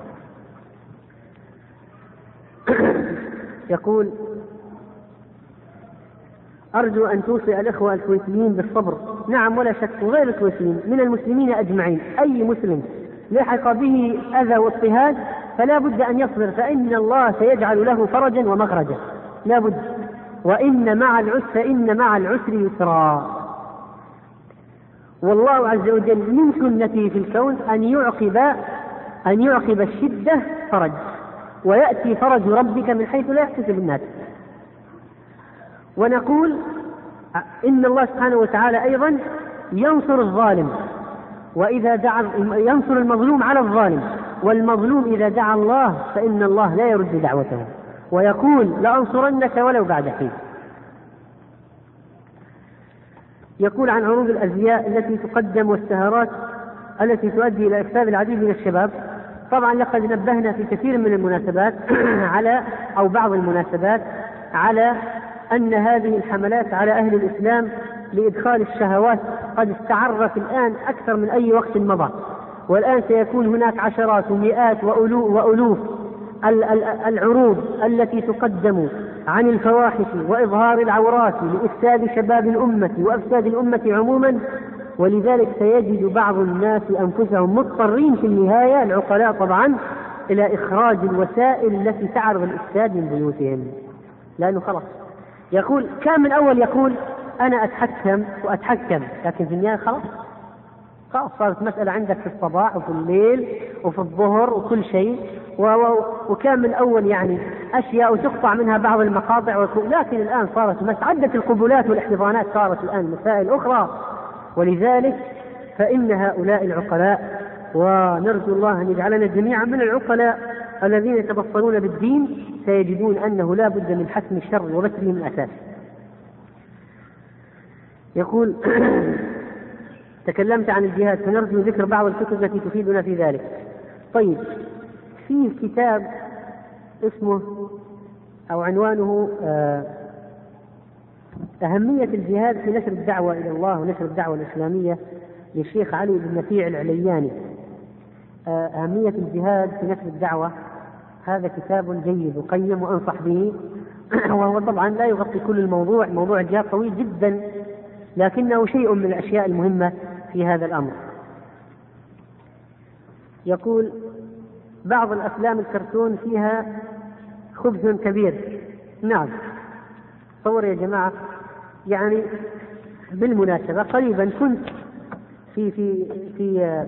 Speaker 2: يقول: أرجو أن توصي الإخوة الكويتيين بالصبر. نعم ولا شك، وغير الكويتيين من المسلمين أجمعين، أي مسلم لحق به أذى واضطهاد فلا بد أن يصبر، فإن الله سيجعل له فرجا ومخرجا، لا بد. فإن مع العسر يسرا. والله عز وجل من سنته في الكون أن يعقب الشدة فرج، ويأتي فرج ربك من حيث لا يحتسب الناس. ونقول إن الله سبحانه وتعالى أيضا ينصر الظالم، وإذا ينصر المظلوم على الظالم، والمظلوم إذا دعا الله فإن الله لا يرد دعوته، ويقول لأنصرنك ولو بعد حين. يقول عن عروض الأزياء التي تقدم والسهرات التي تؤدي إلى إفساد العديد من الشباب. طبعا لقد نبهنا في كثير من المناسبات أو بعض المناسبات على أن هذه الحملات على أهل الإسلام لإدخال الشهوات قد استعرت الآن أكثر من أي وقت مضى، والآن سيكون هناك عشرات ومئات وألوف العروض التي تقدم عن الفواحش وإظهار العورات لإفساد شباب الأمة وأفساد الأمة عموما. ولذلك سيجد بعض الناس أنفسهم مضطرين في النهاية، العقلاء طبعا، إلى إخراج الوسائل التي تعرض الإفساد من بيوتهم، لأنه خلاص كان من أول يقول أنا أتحكم، لكن في النهاية خلاص صارت مسألة عندك في الصباح وفي الليل وفي الظهر وكل شيء، وكان من أول يعني أشياء وتقطع منها بعض المقاطع، لكن الآن صارت عدة القبلات والاحتضانات صارت الآن مسائل أخرى. ولذلك فإن هؤلاء العقلاء، ونرجو الله أن يجعلنا جميعا من العقلاء الذين يتبصرون بالدين، سيجدون أنه لا بد من حسم الشر وبتره من الأساس. يقول تكلمت عن الجهاد، فنرجو ذكر بعض الكتب التي تفيدنا في ذلك. طيب، فيه كتاب اسمه أو عنوانه أهمية الجهاد في نشر الدعوة إلى الله ونشر الدعوة الإسلامية للشيخ علي بن نفيع العلياني. أهمية الجهاد في نشر الدعوة، هذا كتاب جيد وقيم وأنصح به، وهو طبعا لا يغطي كل الموضوع، موضوع الجهاد طويل جدا، لكنه شيء من الأشياء المهمة في هذا الأمر. يقول بعض الأفلام الكرتون فيها خبث كبير. نعم، تصور يا جماعة، يعني بالمناسبة قريبا كنت في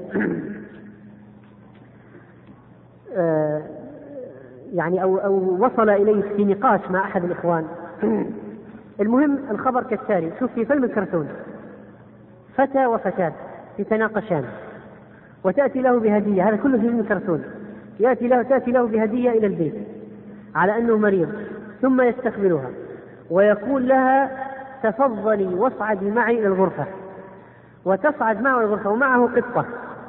Speaker 2: يعني أو وصل إلي في نقاش مع أحد الإخوان. المهم الخبر كالتالي: شوف، في فيلم الكرتون فتى وفتاة يتناقشان وتأتي له بهدية، هذا كله في فيلم الكرتون، تأتي له بهدية إلى البيت على أنه مريض، ثم يستقبلها ويقول لها تفضلي واصعدي معي إلى الغرفة، وتصعد معه الغرفة ومعه قطة،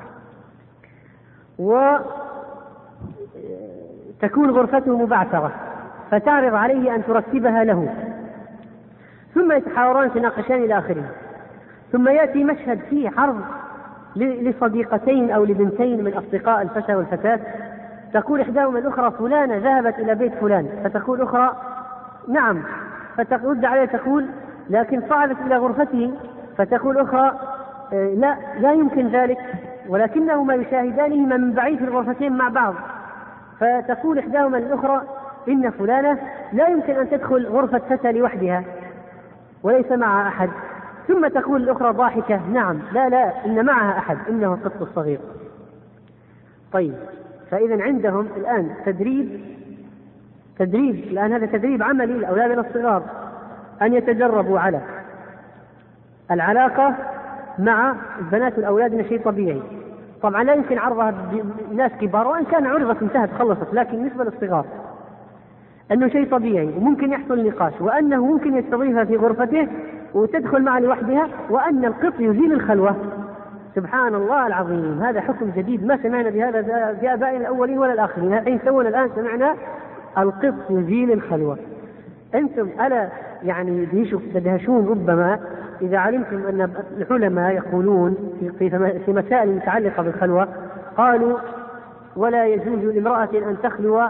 Speaker 2: وتكون غرفته مبعثرة، فتعرض عليه أن ترتبها له، ثم يتحاوران يتناقشان إلى آخره. ثم يأتي مشهد فيه عرض لصديقتين أو لبنتين من أصدقاء الفتى والفتاة، تقول إحداهما الأخرى فلانة ذهبت إلى بيت فلان، فتقول أخرى نعم، فترد عليه تقول لكن صعدت إلى غرفته، فتقول أخرى لا يمكن ذلك، ولكنهما يشاهدانهما من بعيد في الغرفتين مع بعض. فتقول إحداهما الأخرى إن فلانة لا يمكن أن تدخل غرفة فتى لوحدها وليس معها أحد. ثم تقول الأخرى ضاحكة نعم لا إن معها أحد، إنه القط الصغير. طيب، فإذا عندهم الآن تدريب الآن، هذا تدريب عملي لأولادنا الصغار أن يتدربوا على العلاقة مع البنات والأولاد، إنه شيء طبيعي. طبعا لا يمكن عرضها بناس كبار، وإن كان عرضت انتهت خلصت، لكن بالنسبة للصغار أنه شيء طبيعي وممكن يحصل نقاش، وأنه ممكن يستضيفها في غرفته وتدخل معه لوحدها، وأن القط يزيل الخلوة. سبحان الله العظيم، هذا حكم جديد ما سمعنا بهذا في آبائنا الأولين ولا الآخرين. الحين سوينا الآن سمعنا القط يزيل الخلوة. أنتم ألا يعني تدهشون ربما إذا علمتم أن العلماء يقولون في مسائل متعلقة بالخلوة، قالوا ولا يجوز لامرأة أن تخلو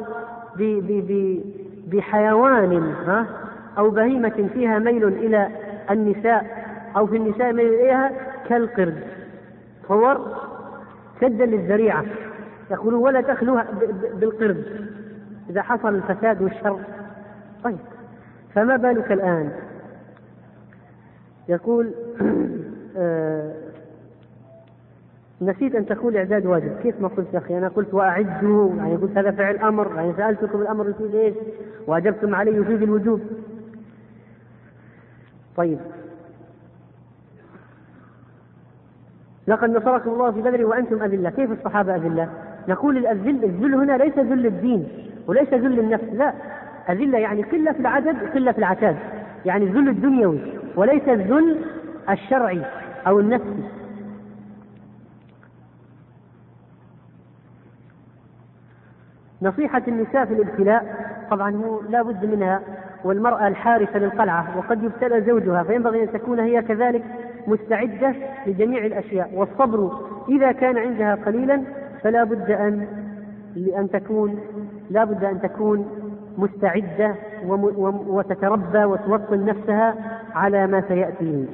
Speaker 2: بحيوان أو بهيمة فيها ميل إلى النساء أو في النساء ميل إليها كالقرد، تصور، سدا للذريعة. يقولون ولا تخلوها بالقرد إذا حصل الفساد والشر. طيب، فما بالك الآن؟ يقول نسيت أن تقول إعداد واجب. كيف ما قلت يا أخي؟ أنا قلت وأعدوا، يعني قلت هذا فعل أمر، يعني سألتكم الأمر يفيد إيش وأجبتم عليه يفيد الوجوب. طيب، لقد نصركم الله في بدر وأنتم أذلة. كيف الصحابة أذلة؟ نقول الذل هنا ليس ذل الدين وليس ذل النفس، لا، أذلة يعني قلة في العدد وقلة في العتاد، يعني الذل الدنيوي وليس الذل الشرعي أو النفسي. نصيحة النساء في الابتلاء طبعا هو لا بد منها، والمرأة الحارسة للقلعة وقد يبتلى زوجها، فينبغي أن تكون هي كذلك مستعدة لجميع الأشياء. والصبر إذا كان عندها قليلا فلا بد أن تكون مستعدة وتتربى وتوطن نفسها على ما سيأتي.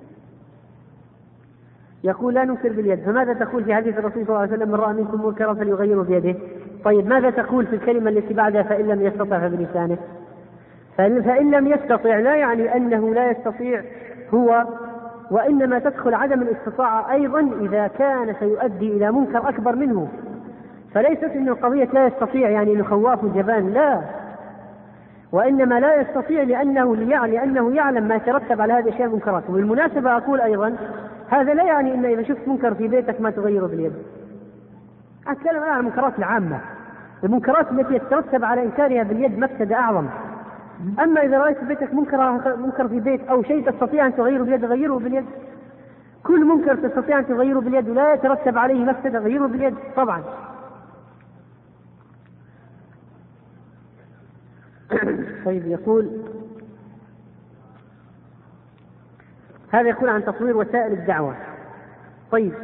Speaker 2: يقول لا ننكر باليد، فماذا تقول في حديث الرسول صلى الله عليه وسلم من رأى منكم منكرا فليغيره بيده؟ طيب، ماذا تقول في الكلمة التي بعدها فإن لم يستطع فبلسانه؟ فإن لم يستطع لا يعني أنه لا يستطيع هو، وإنما تدخل عدم الاستطاعة أيضا إذا كان سيؤدي إلى منكر أكبر منه. فليست إن القضية لا يستطيع يعني إنه خواف جبان، لا، وإنما لا يستطيع لأنه يعلم ما يترتب على هذه الأشياء المنكرات. وبالمناسبة أقول أيضا هذا لا يعني أن إذا شفت منكر في بيتك ما تغيره باليد. أتكلم عن المنكرات العامة، المنكرات التي يترتب على إنكارها باليد مفسدة أعظم. أما إذا رأيت في بيتك منكر في بيت أو شيء تستطيع أن تغيره باليد غيره باليد. كل منكر تستطيع أن تغيره باليد ولا يترتب عليه مفسدة غيره باليد طبعا. طيب، يقول هذا يقول عن تطوير وسائل الدعوة. طيب،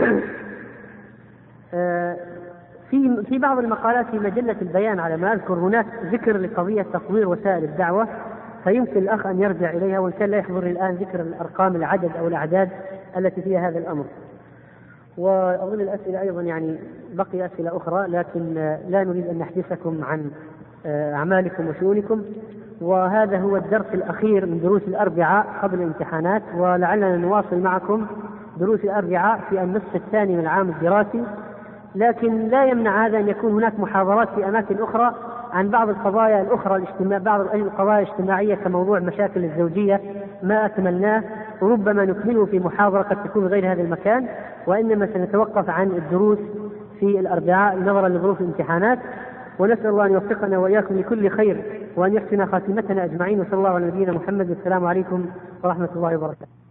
Speaker 2: في بعض المقالات في مجلة البيان على ما أذكر هناك ذكر لقضية تطوير وسائل الدعوة، فيمكن الأخ أن يرجع إليها، وإن كان لا يحضرني الآن ذكر الأرقام العدد أو الأعداد التي فيها هذا الأمر. وأظن الأسئلة أيضا يعني بقي أسئلة أخرى، لكن لا نريد أن نحدثكم عن أعمالكم وشؤونكم. وهذا هو الدرس الأخير من دروس الأربعاء قبل الامتحانات، ولعلنا نواصل معكم دروس الأربعاء في النصف الثاني من العام الدراسي، لكن لا يمنع هذا أن يكون هناك محاضرات في أماكن أخرى عن بعض القضايا الأخرى بعض القضايا الاجتماعية كموضوع مشاكل الزوجية ما أكملناه، وربما نكمله في محاضرة قد تكون غير هذا المكان، وإنما سنتوقف عن الدروس في الأربعاء نظرا لظروف الامتحانات. ونسأل الله أن يوفقنا وإياكم لكل خير وأن يحسن خاتمتنا أجمعين، وصلى الله على نبينا محمد. والسلام عليكم ورحمة الله وبركاته.